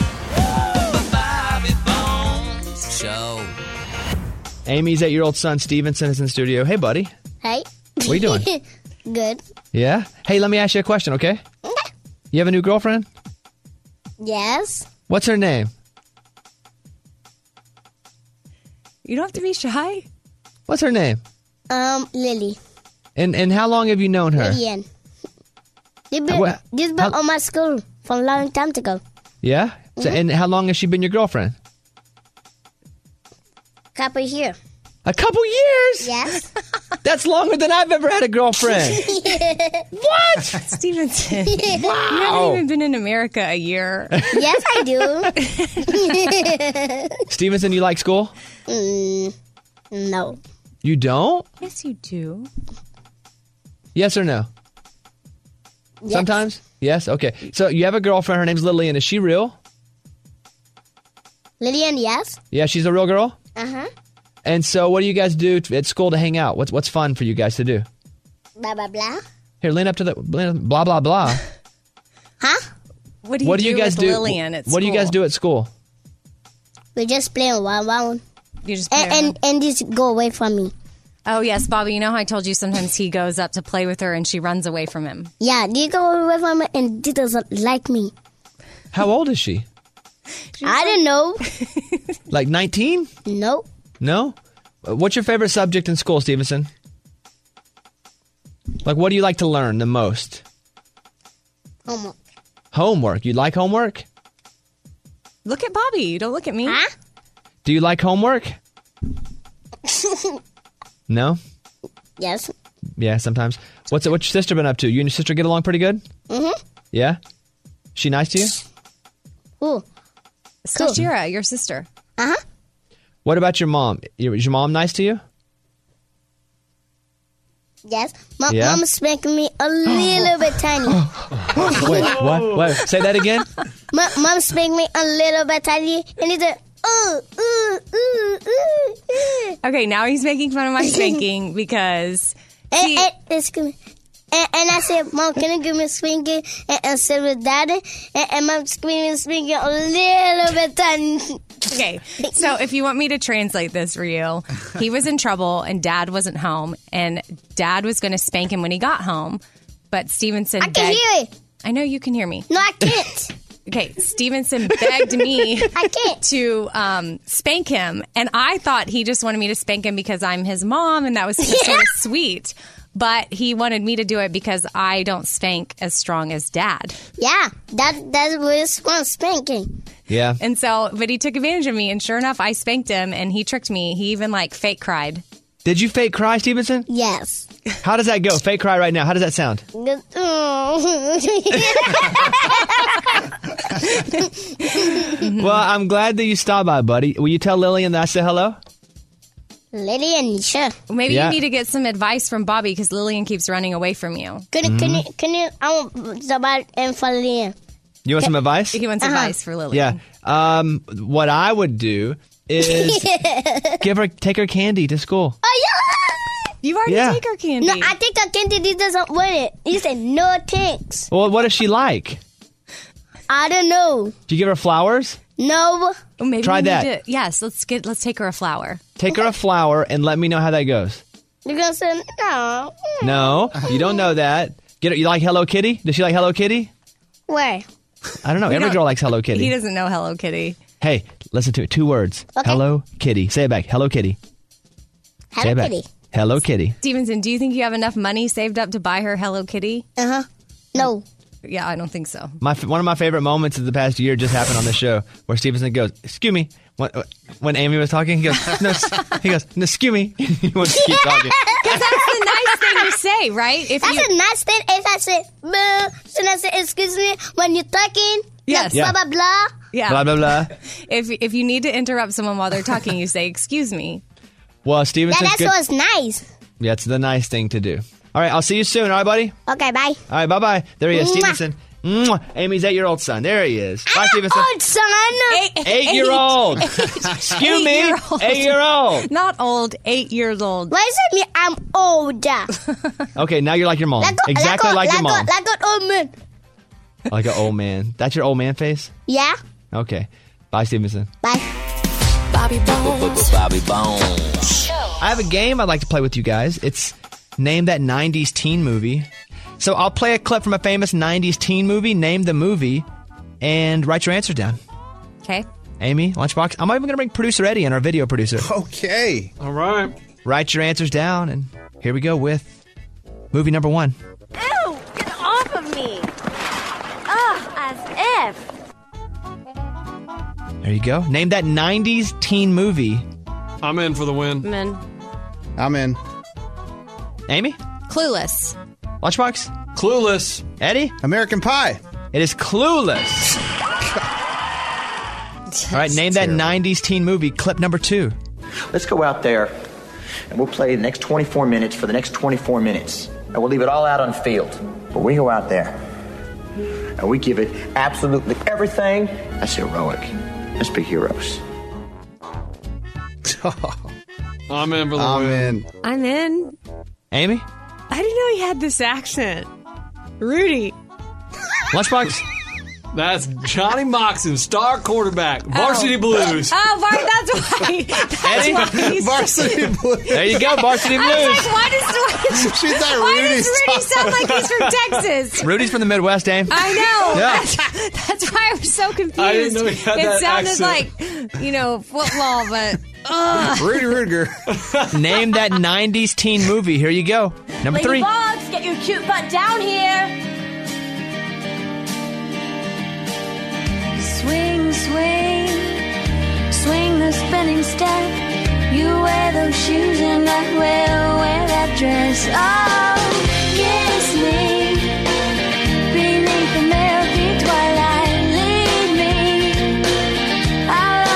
Bobby Bones Show. Amy's eight-year-old son, Stevenson, is in the studio. Hey, buddy. Hey. What are you doing? Good. Yeah? Hey, let me ask you a question, okay? You have a new girlfriend? Yes. What's her name? You don't have to be shy. What's her name? Um, Lily. And and how long have you known her? Lillian. This been, What- this been how- on my school from a long time ago. Yeah? So, and how long has she been your girlfriend? Couple here. A couple years? Yes. That's longer than I've ever had a girlfriend. What? Stevenson. You haven't even been in America a year. Yes, I do. Stevenson, you like school? mm, no. You don't? Yes, you do. Yes or no? Yes. Sometimes? Yes? Okay. So you have a girlfriend. Her name's Lillian. Is she real? Lillian, yes. Yeah, she's a real girl? Uh-huh. And so what do you guys do t- at school to hang out? What's what's fun for you guys to do? Blah, blah, blah. Here, lean up to the blah, blah, blah. Huh? What do you what do do you guys with do? Lillian at what do you guys school? do at school? We just playing one round. You just play And, and, and just go away from me. Oh, yes, Bobby, you know how I told you sometimes he goes up to play with her and she runs away from him? Yeah, you go away from me and she doesn't like me. How old is she? I don't know. Like nineteen? No. No? Uh, What's your favorite subject in school, Stevenson? Like, what do you like to learn the most? Homework. Homework. You like homework? Look at Bobby. Don't look at me. Huh? Do you like homework? No? Yes. Yeah, sometimes. What's what's your sister been up to? You and your sister get along pretty good? Mm-hmm. Yeah? She nice to you? Ooh. Stashira, your sister. Uh-huh. What about your mom? Is your mom nice to you? Yes. Mom, Yeah? Mom's spanking me a little bit tiny. Wait, what? Wait, say that again? Mom, Mom's spanking me a little bit tiny. And he's like, ooh, ooh, ooh, ooh, ooh. Okay, now he's making fun of my spanking because And, he, and, it's good. And, and I said, Mom, can you give me a spanking? And, and sit with Daddy. And, and Mom's screaming, spanking a little bit tiny. okay. So if you want me to translate this for you, he was in trouble and Dad wasn't home, and Dad was going to spank him when he got home, but Stevenson I can begged- hear it. I know you can hear me. No, I can't. Okay, Stevenson begged me I can't. to um, spank him, and I thought he just wanted me to spank him because I'm his mom, and that was just sort of sweet. But he wanted me to do it because I don't spank as strong as Dad. Yeah, that that's what it's from spanking. Yeah. And so, but he took advantage of me, and sure enough, I spanked him, and he tricked me. He even like fake cried. Did you fake cry, Stevenson? Yes. How does that go? Fake cry right now. How does that sound? Well, I'm glad that you stopped by, buddy. Will you tell Lillian that I said hello? Lillian, sure. Maybe Yeah. you need to get some advice from Bobby because Lillian keeps running away from you. Can you, can you, Mm-hmm. can you, I want somebody and for Lillian. You want some advice? He wants Uh-huh. advice for Lillian. Yeah. Um, what I would do is give her, take her candy to school. Oh, yeah! You already Yeah. take her candy. No, I think our candy doesn't want it. He said, no thanks. Well, what does she like? I don't know. Do you give her flowers? No. Oh, maybe Try we need that. to- yes, let's get. Let's take her a flower. Take her a flower and let me know how that goes. You're going to say, no. No, you don't know that. Get her, you like Hello Kitty? Does she like Hello Kitty? Where? I don't know. We Every don't- girl likes Hello Kitty. He doesn't know Hello Kitty. Hey, listen to it. Two words. Okay. Hello Kitty. Say it back. Hello Kitty. Say Hello it back. Kitty. Hello Kitty. Stevenson, do you think you have enough money saved up to buy her Hello Kitty? Uh-huh. No. Yeah, I don't think so. My f- one of my favorite moments of the past year just happened on the show where Stevenson goes, "Excuse me." When, when Amy was talking, he goes, "No." s- He goes, "No, excuse me." He wants to keep talking. Because that's the nice thing to say, right? If That's you, a nice thing. If I say, boo, should I say, excuse me, when you're talking? Yes. Like, Yeah. blah, blah, blah. yeah. Blah blah blah. If if you need to interrupt someone while they're talking, you say, "Excuse me." Well, Yeah, Stevenson's that's good. what's nice. Yeah, it's the nice thing to do. All right, I'll see you soon. All right, buddy. Okay, bye. All right, bye bye. There he is, Mwah. Stevenson. Mwah. Amy's eight-year-old son. There he is. Bye, Stevenson. Old son. Eight-year-old. Excuse me. Eight-year-old. Eight-year-old. Not old, eight years old. Why is it me? I'm older. Okay, now you're like your mom. Like a- Exactly like, like, your a- mom. Like an old man. Like an old man. That's your old man face? Yeah. Okay. Bye, Stevenson. Bye. Bobby Bones. Bobby Bones. I have a game I'd like to play with you guys. It's Name That nineties Teen Movie. So I'll play a clip from a famous nineties teen movie, name the movie, and write your answer down. Okay. Amy, Lunchbox. I'm even going to bring producer Eddie and our video producer. Okay. All right. Write your answers down, and here we go with movie number one. Ew! Get off of me! Ugh, as if. There you go. Name that nineties teen movie. I'm in for the win. Men. I'm in. Amy? Clueless. Lunchbox? Clueless. Eddie? American Pie. It is Clueless. All right, name that nineties teen movie. Clip number two. Let's go out there and we'll play the next twenty-four minutes for the next twenty-four minutes. And we'll leave it all out on the field. But we go out there and we give it absolutely everything. That's heroic. Let's be heroes. I'm in for the I'm win. in. I'm in. Amy? I didn't know he had this accent. Rudy. Lunchbox? That's Johnny Moxon, star quarterback, Varsity Blues. Oh, Var- that's why. That's Eddie? why he's Varsity Blues. There you go, Varsity I was Blues. like, why does, She thought why Rudy does Rudy stopped. sound like he's from Texas? Rudy's from the Midwest, Amy. I know. Yeah. That's, that's why I was so confused. I didn't know he had it that sounded accent. like, you know, football, but. Ugh. Rudy Rudiger. Name that nineties teen movie. Here you go. Number three. Bugs, get your cute butt down here. Swing, swing, swing the spinning step. You wear those shoes and I will wear that dress. Oh, kiss me beneath the milky twilight. Lead me out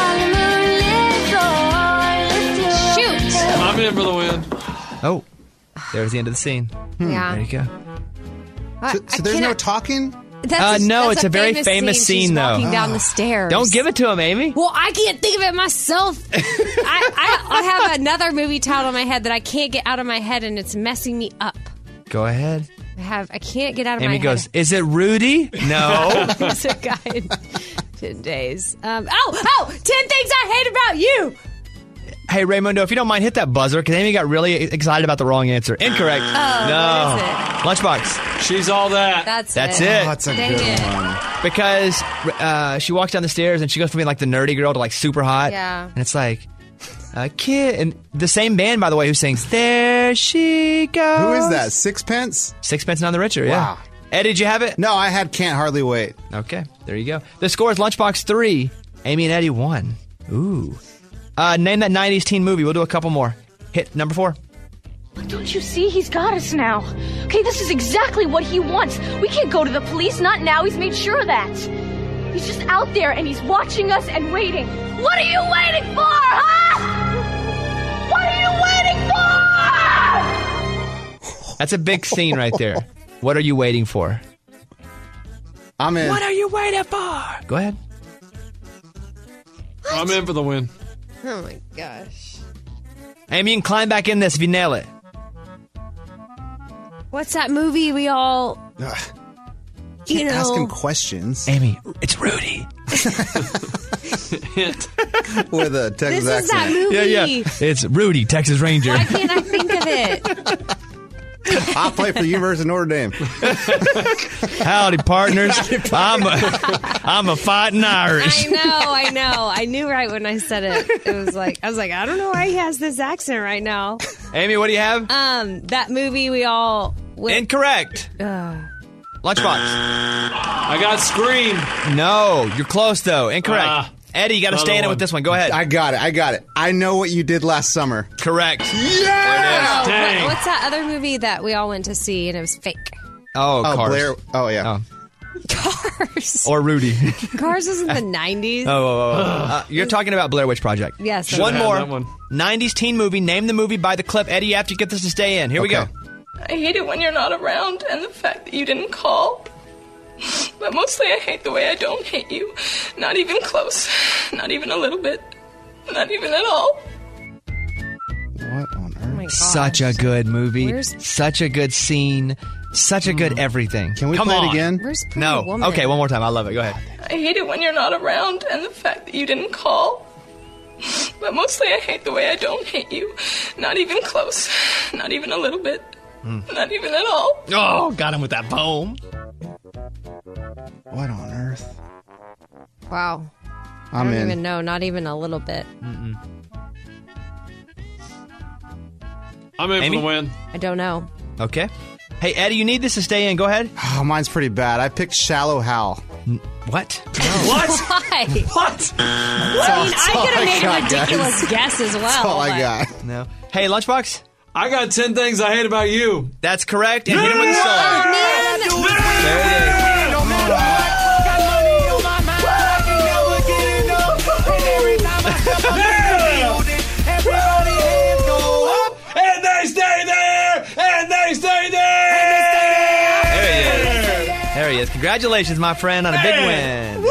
on the moonlit floor. Lift your Shoot. I'm in for the win. Oh, there's the end of the scene. Yeah. There you go. I- So, I so there's no cannot- talking? That's Uh, no, that's it's a very famous She's scene, though. walking down the stairs. Don't give it to him, Amy. Well, I can't think of it myself. I, I, I have another movie title in my head that I can't get out of my head, and it's messing me up. Go ahead. I have. I can't get out of Amy my goes, head. is it Rudy? No. There's a guy in ten days. Um, oh, oh, ten things I hate about you. Hey, Raymundo, if you don't mind, hit that buzzer, because Amy got really excited about the wrong answer. Incorrect. Oh, no. what is Lunchbox. She's all that. That's, That's it. it. Oh, that's a Dang good it. one. Because uh, she walks down the stairs and she goes from being like the nerdy girl to like super hot. Yeah. And it's like, a kid. And the same band, by the way, who sings, There She Goes. Who is that? Sixpence? Sixpence None the Richer, yeah. Wow. Ed, did you have it? No, I had Can't Hardly Wait. Okay, there you go. The score is Lunchbox three. Amy and Eddie one. Ooh. Uh, name that nineties teen movie. We'll do a couple more. Hit number four. Don't you see? He's got us now. Okay, this is exactly what he wants. We can't go to the police, not now. He's made sure of that. He's just out there and he's watching us and waiting. What are you waiting for, huh? What are you That's a big scene right there. What are you waiting for? I'm in. What are you waiting for? Go ahead. I'm in for the win. Oh my gosh. Amy, you can climb back in this if you nail it. What's that movie we all, Ugh. you know? Asking questions. Amy, it's Rudy. With a Texas This is accent. that movie. Yeah, yeah. It's Rudy, Texas Ranger. Why can't I think of it? I play for the University of Notre Dame. Howdy, partners. I'm a, I'm a fighting Irish. I know, I know. I knew right when I said it. It was like, I was like, I don't know why he has this accent right now. Amy, what do you have? Um, that movie we all went. Incorrect. Uh, Lunchbox. I got Scream. No, you're close though. Incorrect. Ah. Eddie, you got to Another stay in it one. with this one. Go ahead. I got it. I got it. I know what you did last summer. Correct. Yeah! oh, Dang. what- what's that other movie that we all went to see and it was fake? Oh, Oh, Cars. Blair. Oh, yeah. Oh. Cars. Or Rudy. Cars was in the nineties. Oh, oh, oh. Uh, you're talking about Blair Witch Project. Yes. Should've One had more. that one. nineties teen movie. Name the movie by the clip. Eddie, you have to get this to stay in. Here we Okay. go. I hate it when you're not around and the fact that you didn't call. But mostly I hate the way I don't hate you. Not even close. Not even a little bit. Not even at all. What on earth? Oh my gosh. Such a good movie. Where's- Such a good scene. Such a good everything. Can we Come play on. it again? Where's Pretty No. Woman? Okay, one more time. I love it. Go ahead. I hate it when you're not around and the fact that you didn't call. But mostly I hate the way I don't hate you. Not even close. Not even a little bit. Not even at all. Oh, got him with that poem. What on earth? Wow. I I'm don't in. even know. Not even a little bit. I'm in Amy? for the win. I don't know. Okay. Hey, Eddie, you need this to stay in. Go ahead. Oh, mine's pretty bad. I picked Shallow Hal. What? What? Why? What? I mean, I could have made got, a ridiculous guys. guess as well. That's all I but- got. No. Hey, Lunchbox. I got ten things I hate about you. That's correct. And hit him with the song. Man, There it is. No matter what, got money on my mind. I can never get enough. And every time I step up in the building, everybody hands go up. And they stay there. And they stay there. There he is. There he is. Congratulations, my friend, on a big win.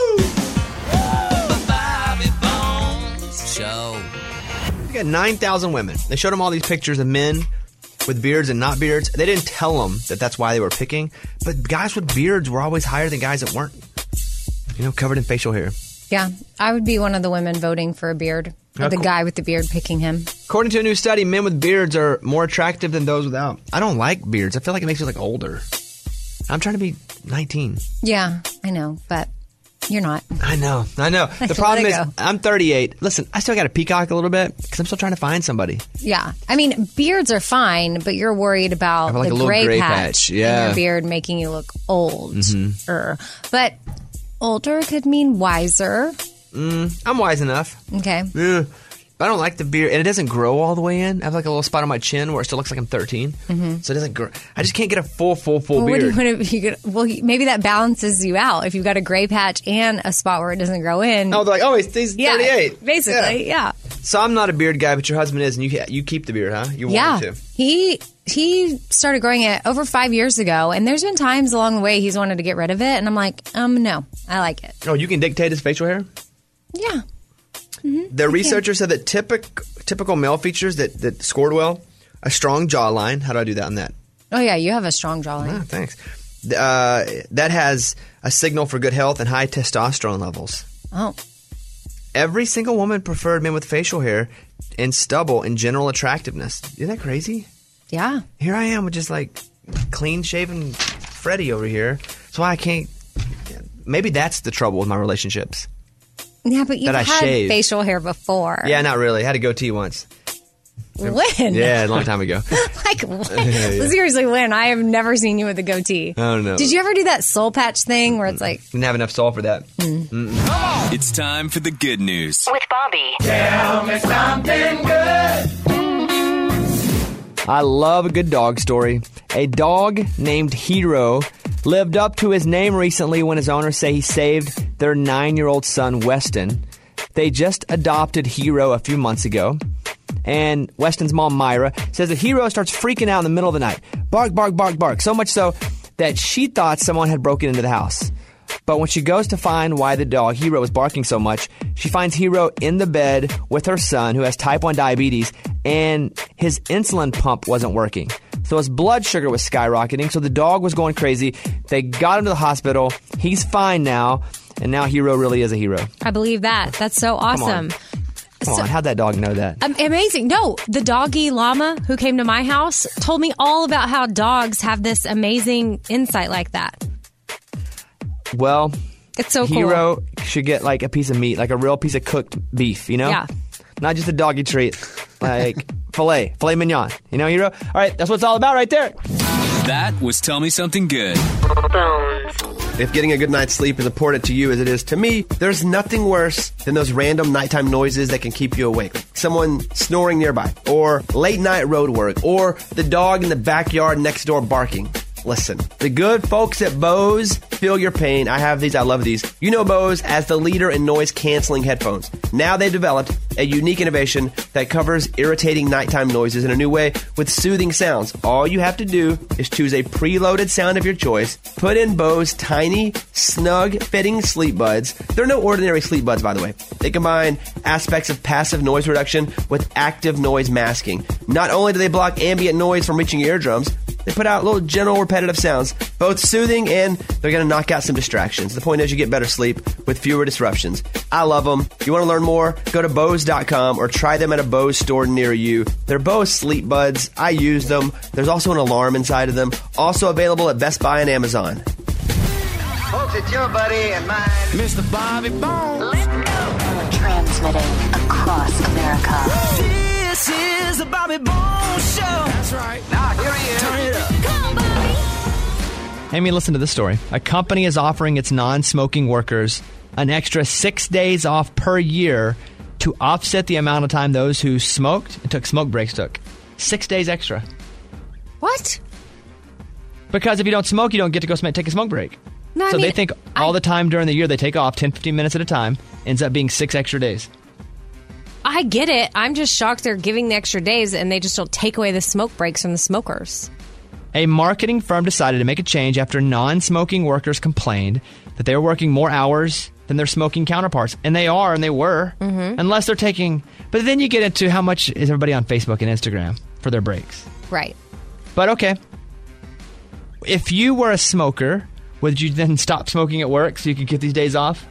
Show. We got nine thousand women. They showed them all these pictures of men with beards and not beards. They didn't tell them that that's why they were picking. But guys with beards were always higher than guys that weren't. You know, covered in facial hair. Yeah, I would be one of the women voting for a beard. Or Oh, the cool. guy with the beard picking him. According to a new study, men with beards are more attractive than those without. I don't like beards. I feel like it makes me look older. I'm trying to be nineteen. Yeah, I know, but you're not. I know. I know. Let The problem it is, go. I'm thirty-eight. Listen, I still got to peacock a little bit because I'm still trying to find somebody. Yeah, I mean, beards are fine, but you're worried about have like the a little gray, gray patch, patch, yeah. in your beard making you look old. Mhm. Er, But older could mean wiser. Mm, I'm wise enough. Okay. Yeah. But I don't like the beard, and it doesn't grow all the way in. I have like a little spot on my chin where it still looks like I'm thirteen. Mhm. So it doesn't grow. I just can't get a full, full, full Well, what do beard. you want to? You could, well, maybe that balances you out if you've got a gray patch and a spot where it doesn't grow in. Oh, they're like, oh, he's, he's yeah, thirty-eight. basically, yeah. So I'm not a beard guy, but your husband is, and you you keep the beard, huh? You want Yeah, him to. he he started growing it over five years ago, and there's been times along the way he's wanted to get rid of it, and I'm like, um, no, I like it. Oh, you can dictate his facial hair? Yeah. The researchers said that typic, typical male features that, that scored well, a strong jawline. How do I do that on that? Oh yeah, you have a strong jawline. Ah, thanks. Uh, that has a signal for good health and high testosterone levels. Oh, Every single woman preferred men with facial hair and stubble and general attractiveness. Isn't that crazy? yeah. Here I am with just like clean shaven Freddie over here. That's why I can't. Maybe that's the trouble with my relationships. Yeah, but you've That I had shave. facial hair before. Yeah, not really. I had a goatee once. When? Yeah, a long time ago. like when? Yeah, yeah. Seriously, when? I have never seen you with a goatee. I don't know. Did you ever do that soul patch thing where it's like, Didn't have enough soul for that. Mm-mm. It's time for the good news. With Bobby. Tell me something good. I love a good dog story. A dog named Hero lived up to his name recently when his owners say he saved their nine-year-old son, Weston. They just adopted Hero a few months ago. And Weston's mom, Myra, says that Hero starts freaking out in the middle of the night, bark, bark, bark, bark. So much so that she thought someone had broken into the house. But when she goes to find why the dog, Hero, was barking so much, she finds Hero in the bed with her son, who has type one diabetes, and his insulin pump wasn't working. So his blood sugar was skyrocketing, so the dog was going crazy. They got him to the hospital. He's fine now, and now Hero really is a hero. I believe that. That's so awesome. Come on, Come So- on. How'd that dog know that? Um, amazing. No, the doggy llama who came to my house told me all about how dogs have this amazing insight like that. Well, It's so cool. Hero should get like a piece of meat, like a real piece of cooked beef, you know? Yeah. Not just a doggy treat, like filet, filet mignon. You know, Hero? All right, that's what it's all about right there. That was Tell Me Something Good. If getting a good night's sleep is important to you as it is to me, there's nothing worse than those random nighttime noises that can keep you awake. Someone snoring nearby, or late night road work, or the dog in the backyard next door barking. Listen, the good folks at Bose feel your pain. I have these. I love these. You know Bose as the leader in noise-canceling headphones. Now they've developed a unique innovation that covers irritating nighttime noises in a new way with soothing sounds. All you have to do is choose a preloaded sound of your choice, put in Bose tiny, snug-fitting sleep buds. They're no ordinary sleep buds, by the way. They combine aspects of passive noise reduction with active noise masking. Not only do they block ambient noise from reaching your eardrums, they put out little gentle repetitive sounds, both soothing and they're going to knock out some distractions. The point is you get better sleep with fewer disruptions. I love them. You want to learn more? Go to Bose dot com or try them at a Bose store near you. They're Bose sleep buds. I use them. There's also an alarm inside of them. Also available at Best Buy and Amazon. Folks, it's your buddy and mine, Mister Bobby Bones. Transmitting across America. This is the Bobby Bones Show. That's right. Now here he is. Turn it up. Come on, Bobby. Amy, listen to this story. A company is offering its non-smoking workers an extra six days off per year to offset the amount of time those who smoked and took smoke breaks took. Six days extra. What? Because if you don't smoke, you don't get to go sm- take a smoke break. No, I so mean, they think all the time during the year they take off, ten, fifteen minutes at a time, ends up being six extra days. I get it. I'm just shocked they're giving the extra days and they just don't take away the smoke breaks from the smokers. A marketing firm decided to make a change after non-smoking workers complained that they were working more hours than their smoking counterparts. And they are, and they were, Mhm. unless they're taking... But then you get into how much is everybody on Facebook and Instagram for their breaks. Right. But okay. If you were a smoker, would you then stop smoking at work so you could get these days off?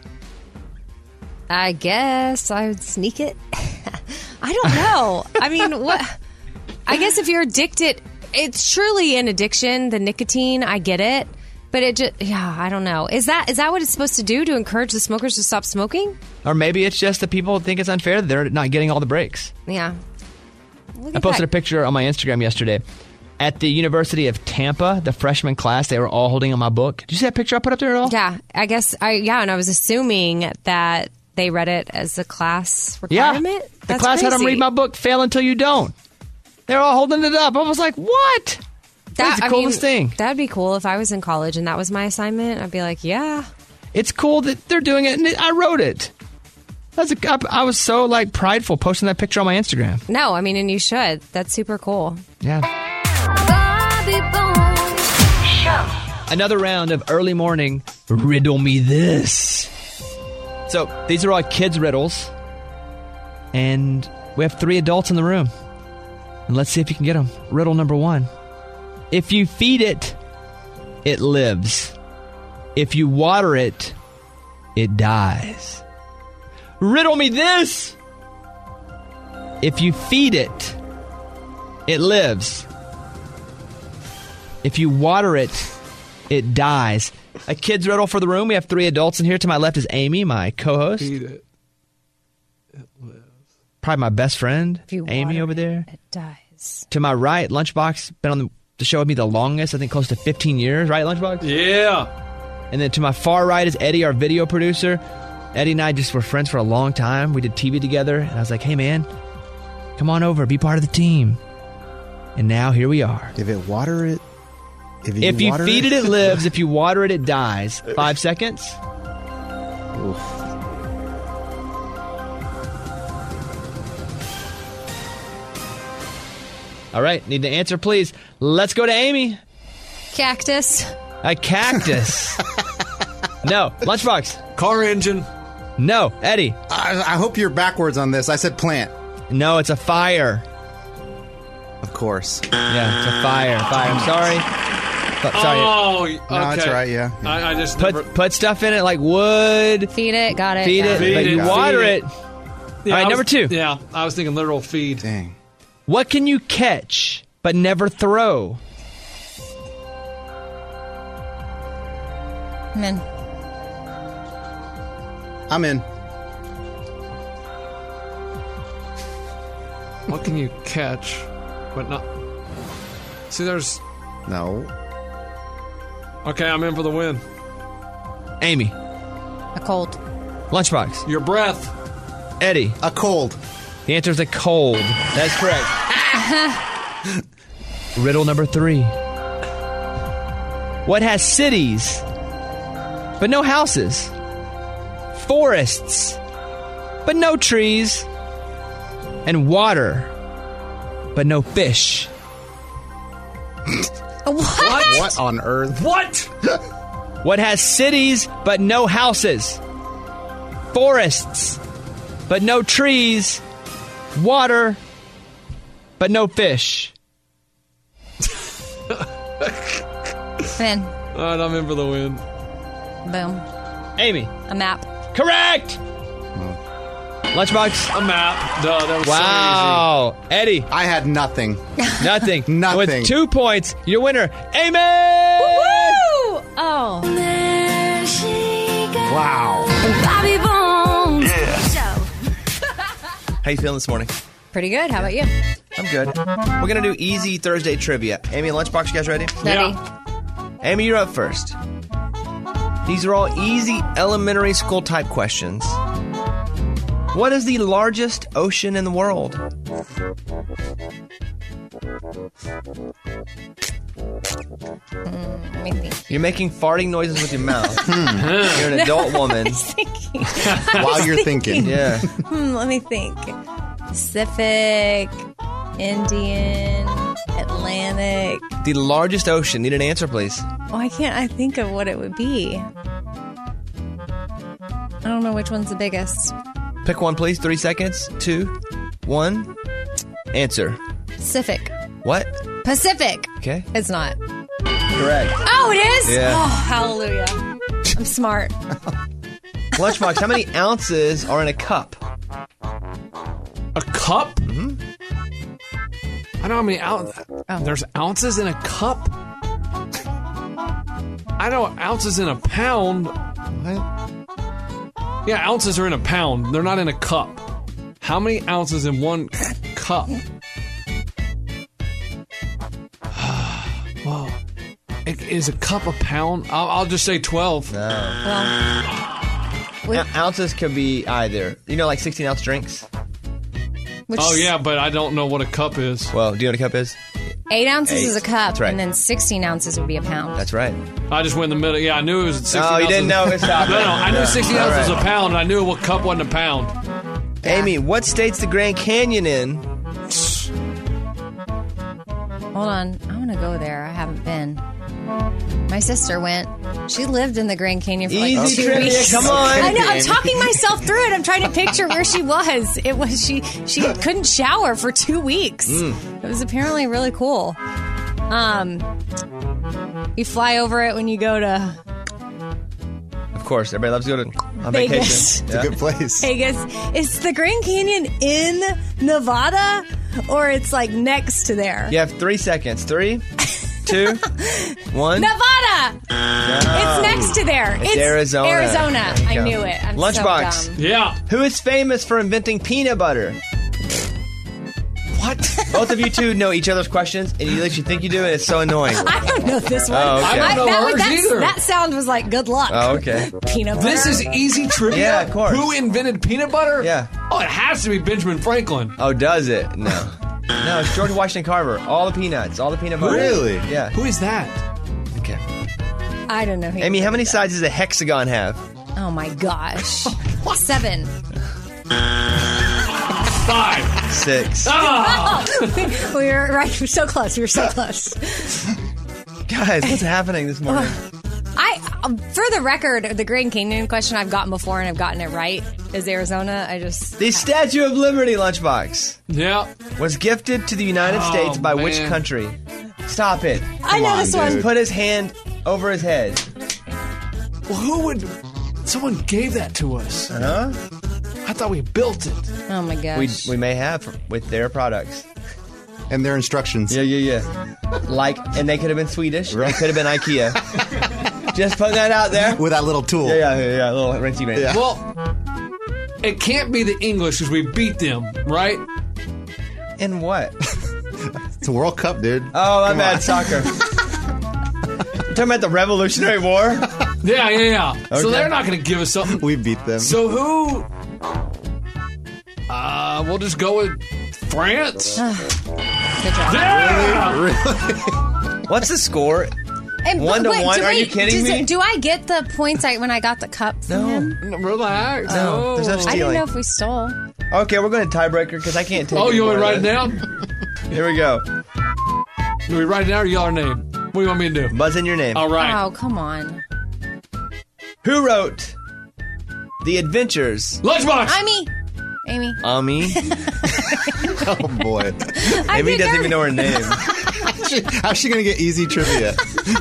I guess I would sneak it. I don't know. I mean, what? I guess if you're addicted, it's truly an addiction, the nicotine. I get it. But it just, yeah, I don't know. Is that is that what it's supposed to do to encourage the smokers to stop smoking? Or maybe it's just that people think it's unfair that they're not getting all the breaks. Yeah. Look I at posted that. a picture on my Instagram yesterday. At the University of Tampa, the freshman class, they were all holding on my book. Did you see that picture I put up there at all? Yeah, I guess, I yeah, and I was assuming that they read it as a class requirement. The That's class had them crazy. read my book, Fail Until You Don't. They're all holding it up. I was like, what? That's the I coolest mean, thing. That'd be cool if I was in college and that was my assignment. I'd be like, yeah. It's cool that they're doing it, and I wrote it. That's a, I, I was so like prideful posting that picture on my Instagram. No, I mean, and you should. That's super cool. Yeah. Bobby Bones Show. Another round of early morning Riddle Me This. So these are all kids' riddles, and we have three adults in the room. And let's see if you can get them. Riddle number one. If you feed it, it lives. If you water it, it dies. Riddle me this. If you feed it, it lives. If you water it, it dies. A kid's riddle for the room. We have three adults in here. To my left is Amy, my co-host. Feed it. Probably my best friend, If you Amy water over there. It dies. To my right, Lunchbox, been on the, the show with me the longest, I think close to fifteen years, right, Lunchbox? Yeah. And then to my far right is Eddie, our video producer. Eddie and I just were friends for a long time. We did T V together, and I was like, hey, man, come on over, be part of the team. And now here we are. If it water it, if you, If you water feed it, it lives. If you water it, it dies. Five seconds. Oof. All right, need to answer, please. Let's go to Amy. Cactus. A cactus. No. Lunchbox. Car engine. No. Eddie. I, I hope you're backwards on this. I said plant. No, it's a fire. Of course. Yeah, it's a fire. Fire. I'm sorry. But, sorry. Oh, okay. No, that's right, yeah. I, I just Put never... put stuff in it like wood. Feed it. Got it. Feed got it. Feed but it, you feed water it. it. Yeah, All right, I was- number two. Yeah, I was thinking literal feed. Dang. What can you catch but never throw? I'm in. I'm in. What can you catch, but not... See, there's... No. Okay, I'm in for the win. Amy. A cold. Lunchbox. Your breath. Eddie. A cold. The answer is a cold. That's correct. Riddle number three. What has cities but no houses? Forests but no trees? And water but no fish? What? What on earth? What? What has cities but no houses? Forests but no trees? Water but no fish? In. All right, I'm in for the win. Boom. Amy. A map. Correct! Lunchbox. A map. Duh, that was Wow. Eddie. I had nothing. Nothing. Nothing. With two points, your winner, Amy! Woo! Oh. Wow. Bobby Bones. Yeah. How you feeling this morning? Pretty good. How about you? I'm good. We're gonna do easy Thursday trivia. Amy and Lunchbox, you guys ready? Ready? Amy, you're up first. These are all easy elementary school type questions. What is the largest ocean in the world? Mm, let me think. You're making farting noises with your mouth. You're an adult woman. I was thinking. While you're thinking. Yeah. Hmm, let me think. Pacific, Indian, Atlantic. The largest ocean. Need an answer, please. Why can't I think of what it would be? I don't know which one's the biggest. Pick one, please. Three seconds. Two, one. Answer. Pacific. What? Pacific. Okay. It's not. Correct. Oh, it is? Yeah. Oh, hallelujah. I'm smart. Lunchbox, how many ounces are in a cup? A cup? Mm-hmm. I don't know how many ounces. Oh. There's ounces in a cup? I know ounces in a pound. What? Yeah, ounces are in a pound. They're not in a cup. How many ounces in one cup? Well, it- is a cup a pound? I'll, I'll just say twelve. No. Well, O- ounces could be either. You know, like sixteen ounce drinks? which Oh, yeah, but I don't know what a cup is. Well, do you know what a cup is? eight ounces Eight. is a cup, That's right. and then sixteen ounces would be a pound. That's right. I just went in the middle. Yeah, I knew it was sixteen Oh, ounces. you didn't know it. Stop No, it. no, I knew Yeah. sixteen All ounces right. was a pound, and I knew what cup wasn't a pound. Amy, what state's the Grand Canyon in? Hold on. I want to go there. I haven't been. My sister went. She lived in the Grand Canyon for like Easy two trivia, weeks. come on. I know. I'm Amy. talking myself through it. I'm trying to picture where she was. It was she. She couldn't shower for two weeks. Mm. It was apparently really cool. Um, you fly over it when you go to Of course, everybody loves to go to on Vegas. vacation. It's a good place. Vegas. Is the Grand Canyon in Nevada, or it's like next to there? You have three seconds. Three, two, one. Nevada. It's next to there. It's Arizona. Arizona. There you I go. knew it. I'm Lunchbox. so dumb. Yeah. Who is famous for inventing peanut butter? What? Both of you two know each other's questions, and you you think you do, and it's so annoying. I don't know this one. Oh, okay. I don't know that, hers that, either. that sound was like good luck. Oh, okay. Peanut butter. This is easy trivia. Yeah, of course. Who invented peanut butter? Yeah. Oh, it has to be Benjamin Franklin. Oh, does it? No. No, it's George Washington Carver. All the peanuts, all the peanut butter. Really? Yeah. Who is that? Okay. I don't know. Who Amy, how many sides does a hexagon have? Oh my gosh. Seven. Five. Six. Oh! we were right. We were so close. We were so close. Guys, what's happening this morning? I, um, for the record, the Grand Canyon question I've gotten before and I've gotten it right is Arizona. I just The Statue of Liberty lunchbox. Yeah. Was gifted to the United Oh, States by man. which country? Stop it. I know Come on, this one. dude. Put his hand over his head. Well, who would? Someone gave that to us. Huh? I thought we built it. Oh my gosh. We we may have with their products. And their instructions. Yeah, yeah, yeah. Like, and they could have been Swedish. Right. They could have been IKEA. Just put that out there. With that little tool. Yeah, yeah, yeah, yeah. A little rinsey rinse. Yeah. Well, it can't be the English because we beat them, right? In what? It's a World Cup, dude. Oh, I'm Come bad on. soccer. You're talking about the Revolutionary War? Yeah, yeah, yeah. Okay. So they're not going to give us something. We beat them. So who? Uh, we'll just go with France. Good job. Yeah! Really? What's the score? And, One to wait, one? do- Are you wait, kidding does me? It, do I get the points I, when I got the cup from him? Relax. No, there's no I didn't stealing. know if we stole. Okay, we're going to tiebreaker because I can't take Oh, any you want more me to of write it this. down? Here we go. Do we write it down or yell our name? What do you want me to do? Buzz in your name. All right. Oh, come on. Who wrote The Adventures? Lunchbox. I'm me. Amy. Ami. Oh, boy. I Amy did doesn't her- even know her name. How's she going to get easy trivia?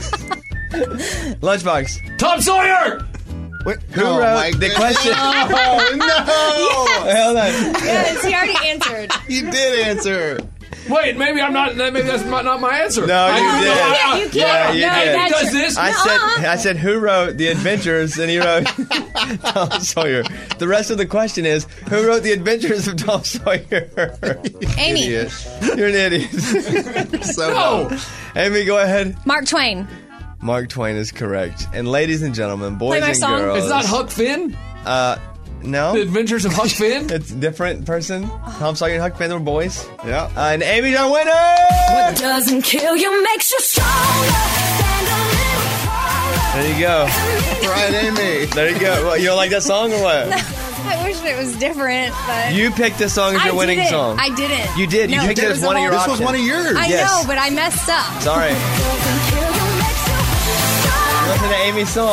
Lunchbox. Tom Sawyer. Wait, Who oh, wrote my the goodness. question? Oh, no. Hold on. Yes, he already answered. You did answer. Wait, maybe I'm not. Maybe that's not not my answer. No, I- you I- did. I- I- You can't. Yeah, you no, did. that's He does this. I Nuh-uh. said, I said, who wrote The Adventures? And he wrote Tom Sawyer. The rest of the question is, who wrote The Adventures of Tom Sawyer? Amy. Idiot. You're an idiot. So No. dumb. Amy, go ahead. Mark Twain. Mark Twain is correct. And ladies and gentlemen, boys Play my and song. girls. It's not Huck Finn. Uh, no. The Adventures of Huck Finn. It's a different person. Tom Sawyer and Huck Finn were boys. Yeah. Uh, and Amy's our winner! What doesn't kill you makes you stronger. Stand a little taller. There you go. Right, Amy. There you go. What, you don't like that song or what? I wish it was different, but You picked this song as your I winning didn't. song. I didn't. You did. You No, picked it there as was a one of your This options. was one of yours. I Yes. know, but I messed up. Sorry. Doesn't kill you makes you stronger. Listen to Amy's song.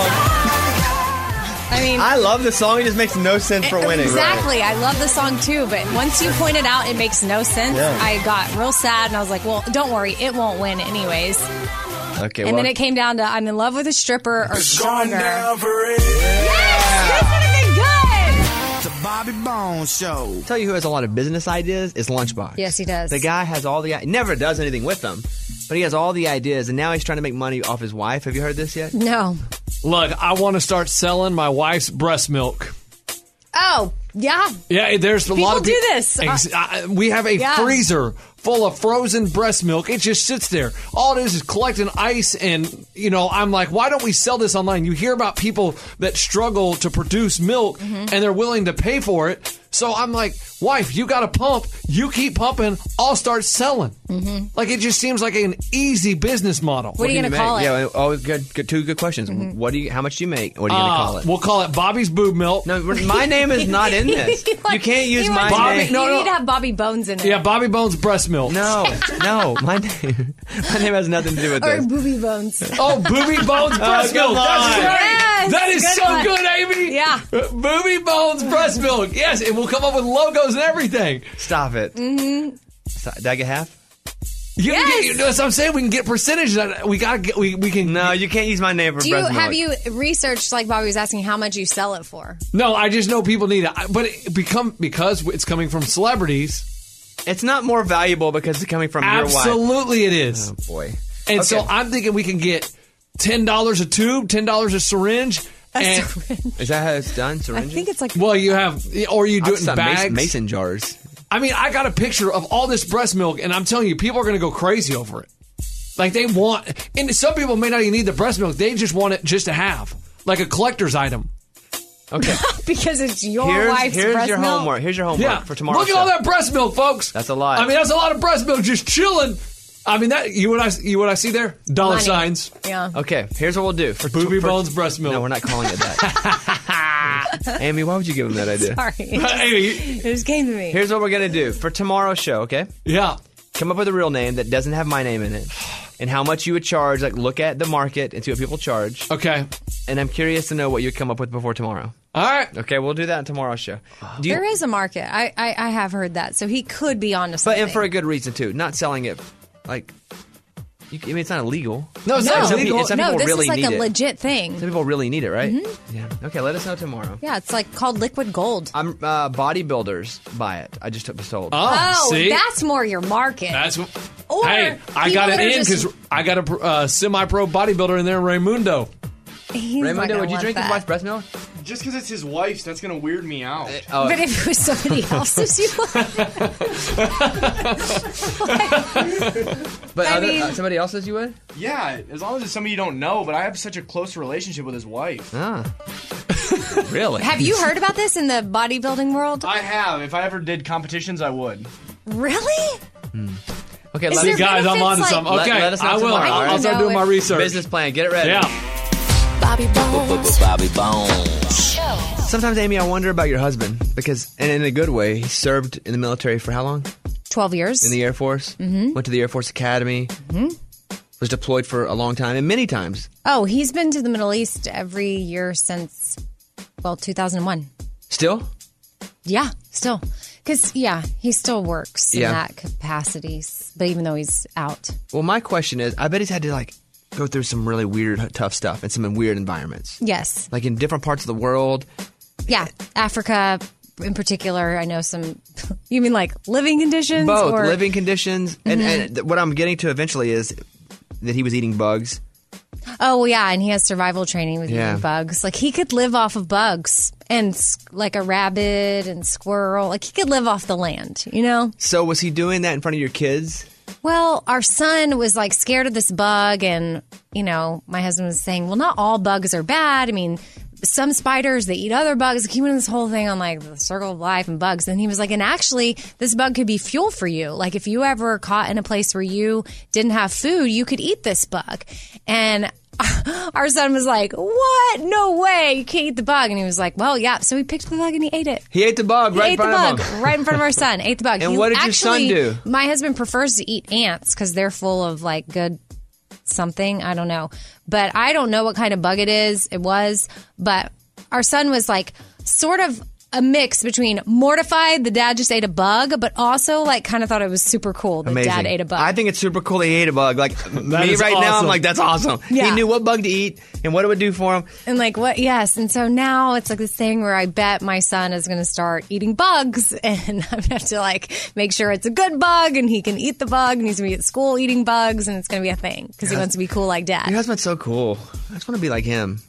I mean, I love the song. It just makes no sense for winning. exactly. I love the song too, but once you pointed out it makes no sense, Yeah. I got real sad and I was like, well, don't worry, it won't win anyways. Okay, And well, then it came down to I'm in love with a stripper or stronger. down for it. Yes! This would have been good! The Bobby Bones Show. I'll tell you who has a lot of business ideas is Lunchbox. Yes, he does. The guy has all the he never does anything with them, but he has all the ideas, and now he's trying to make money off his wife. Have you heard this yet? No. Look, I want to start selling my wife's breast milk. Oh, yeah. Yeah, there's a People lot of do peop- this. Ex- I- we have a Yeah. freezer full of frozen breast milk. It just sits there. All it is is collecting ice, and you know, I'm like, why don't we sell this online? You hear about people that struggle to produce milk, Mm-hmm. and they're willing to pay for it. So I'm like, wife, you got to pump. You keep pumping. I'll start selling. Mm-hmm. Like it just seems like an easy business model. What are you can gonna call make? it? Yeah. Oh, good. good two good questions. Mm-hmm. What do you? How much do you make? What are you gonna Uh, call it? We'll call it Bobby's Boob Milk. No, my name is not in this. You can't use You my want- Bobby- name. no, you no. need to have Bobby Bones in it. Yeah, Bobby Bones breast milk. No, no, my name. My name has nothing to do with Or this. Booby Bones. Oh, Booby Bones breast come milk. That's on. right. Yes, That is good so one. good, Amy. Yeah. Uh, Booby Bones breast milk. Yes, and we'll come up with logos and everything. Stop it. Mm-hmm. Stop. Did I get half? You Yes. can get, that's what I'm saying. We can get percentage. We got to get. We, we can. No, you can't use my name for Do you breast milk. have you researched like Bobby was asking how much you sell it for? No, I just know people need it. I- But it become because it's coming from celebrities. It's not more valuable because it's coming from your wife. Absolutely, it is. Oh boy. And Okay. so I'm thinking we can get ten dollars a tube, ten dollars a syringe. A and, syringe. Is that how it's done? I Syringes? think it's like Well, you have, or you do it in I've got bags. mason, mason jars. I mean, I got a picture of all this breast milk, and I'm telling you, people are going to go crazy over it. Like they want, and some people may not even need the breast milk; they just want it just to have, like a collector's item. Okay. because it's your here's wife's here's breast your milk. homework. Here's your homework Yeah, for tomorrow. look at all that breast milk, folks. That's a lot. I mean, that's a lot of breast milk just chilling. I mean, that you what I you what I see there? Dollar Money. signs. Yeah. Okay, here's what we'll do. For Booby for- bones, breast milk. No, we're not calling it that. Amy, why would you give him that idea? Sorry. It just, it just came to me. Here's what we're going to do. For tomorrow's show, okay? Yeah. Come up with a real name that doesn't have my name in it. And how much you would charge. Like, look at the market and see what people charge. Okay. And I'm curious to know what you'd come up with before tomorrow. All right. Okay, we'll do that in tomorrow's show. Do you, There is a market. I, I, I have heard that. So he could be onto but something. and for a good reason, too. Not selling it, like... You, I mean, it's not illegal. No, it's no, not Some, illegal. pe- some no, people this really is like need a it. legit thing. Some people really need it, right? Mm-hmm. Yeah. Okay, let us know tomorrow. Yeah, it's like called liquid gold. I'm uh, bodybuilders buy it. I just took the sold. Oh, Oh, see? that's more your market. That's what. Or Hey, I people got it that are in just- because I got a pr- uh, semi-pro bodybuilder in there, Raymundo. He's not Raymundo, gonna would you want drink that. his wife's breast milk? Just because it's his wife's, that's going to weird me out. Oh, But if it was somebody else's, you but I other, mean- uh, somebody else says you would? Yeah, as long as it's somebody you don't know, but I have such a close relationship with his wife. Ah. Really? Have you heard about this in the bodybuilding world? I have. If I ever did competitions, I would. Really? Okay, Is let See, there us, guys, I'm benefits, on to like- something. Let- Okay, let us know I will. tomorrow, I'll, all I'll right? start know doing my if- research. business plan. Get it ready. Yeah. Bobby Bones Bobby Bones. Show. Sometimes, Amy, I wonder about your husband because, and in a good way, he served in the military for how long? twelve years. In the Air Force. Mm-hmm. Went to the Air Force Academy. Mm-hmm. Was deployed for a long time and many times. Oh, he's been to the Middle East every year since, well, two thousand one. Still? Yeah, still. Because, yeah, he still works Yeah. in that capacity, but even though he's out. Well, my question is, I bet he's had to like go through some really weird, tough stuff in some weird environments. Yes. Like in different parts of the world. Yeah, Africa in particular. I know some, you mean like living conditions? Both or? living conditions. And, and th- what I'm getting to eventually is that he was eating bugs. Oh, well, yeah, and he has survival training with Yeah. eating bugs. Like, he could live off of bugs and s- like a rabbit and squirrel. Like, he could live off the land, you know? So was he doing that in front of your kids? Well, our son was like scared of this bug, and, you know, my husband was saying, well, not all bugs are bad. I mean, some spiders, they eat other bugs. Like, he went in this whole thing on like the circle of life and bugs. And he was like, and actually, this bug could be fuel for you. Like, if you ever caught in a place where you didn't have food, you could eat this bug. And our son was like, what? No way. You can't eat the bug. And he was like, well, yeah. So he picked the bug and he ate it. He ate the bug He right in ate the front bug of him. right in front of our son. Ate the bug. And He what did your son actually- do? My husband prefers to eat ants because they're full of like good something. I don't know. But I don't know what kind of bug it is. It was. But our son was like sort of a mix between mortified the dad just ate a bug, but also like kind of thought it was super cool that Amazing. dad ate a bug. I think it's super cool that he ate a bug. Like me is right now, I'm awesome. like, that's awesome. Yeah. He knew what bug to eat and what it would do for him. And like what? Yes. And so now it's like this thing where I bet my son is going to start eating bugs, and I'm going to have to like make sure it's a good bug, and he can eat the bug, and he's going to be at school eating bugs, and it's going to be a thing because he wants to be cool like dad. Your husband's so cool. I just want to be like him.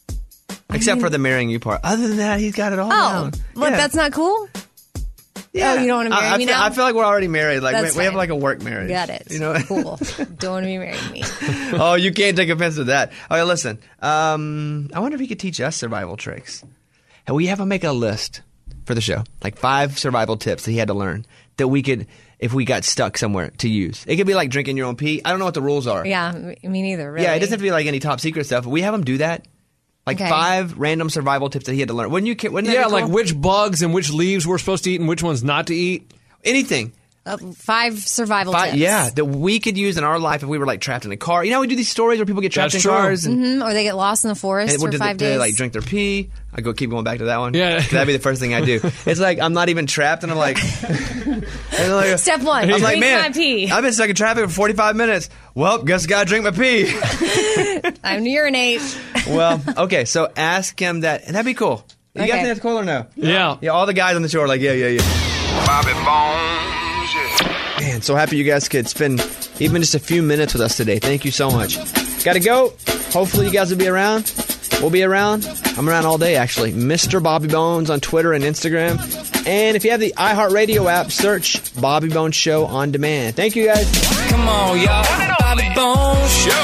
Except for the marrying you part. Other than that, he's got it all Oh, down. but Yeah. that's not cool. Yeah. Oh, you don't want to marry I, I me feel, now? I feel like we're already married. Like we, That's we have fine. like a work marriage. Got it. You know? Cool. Don't want to be married to me. Oh, you can't take offense to that. Okay, listen. Um, I wonder if he could teach us survival tricks. And we have him make a list for the show, like five survival tips that he had to learn that we could, if we got stuck somewhere, to use. It could be like drinking your own pee. I don't know what the rules are. Yeah, me neither. Really. Yeah, it doesn't have to be like any top secret stuff. We have him do that. Like Okay. five random survival tips that he had to learn. Wouldn't you? ca- Wouldn't that Yeah, be like cool? which bugs and which leaves we're supposed to eat and which ones not to eat. Anything. Uh, five survival Five, tips. yeah, that we could use in our life if we were like trapped in a car. You know, how we do these stories where people get trapped That's in true. cars and. hmm Or they get lost in the forest And what for do they, five do they days. like drink their pee? I go keep going back to that one. Yeah. that'd be the first thing I do. It's like I'm not even trapped, and I'm like, and like Step one, I'm drink like, man, my pee. I've been stuck in traffic for forty-five minutes. Well, guess I gotta drink my pee. I'm urinate. Well, okay, so ask him that, and that'd be cool. You Okay. guys think that's cool or no? Yeah. Yeah, all the guys on the show are like, yeah, yeah, yeah. Bobby Bones. Yeah. Man, so happy you guys could spend even just a few minutes with us today. Thank you so much. Gotta go. Hopefully you guys will be around. We'll be around. I'm around all day, actually. Mister Bobby Bones on Twitter and Instagram. And if you have the iHeartRadio app, search Bobby Bones Show on demand. Thank you, guys. Come on, y'all. Bobby Bones Show.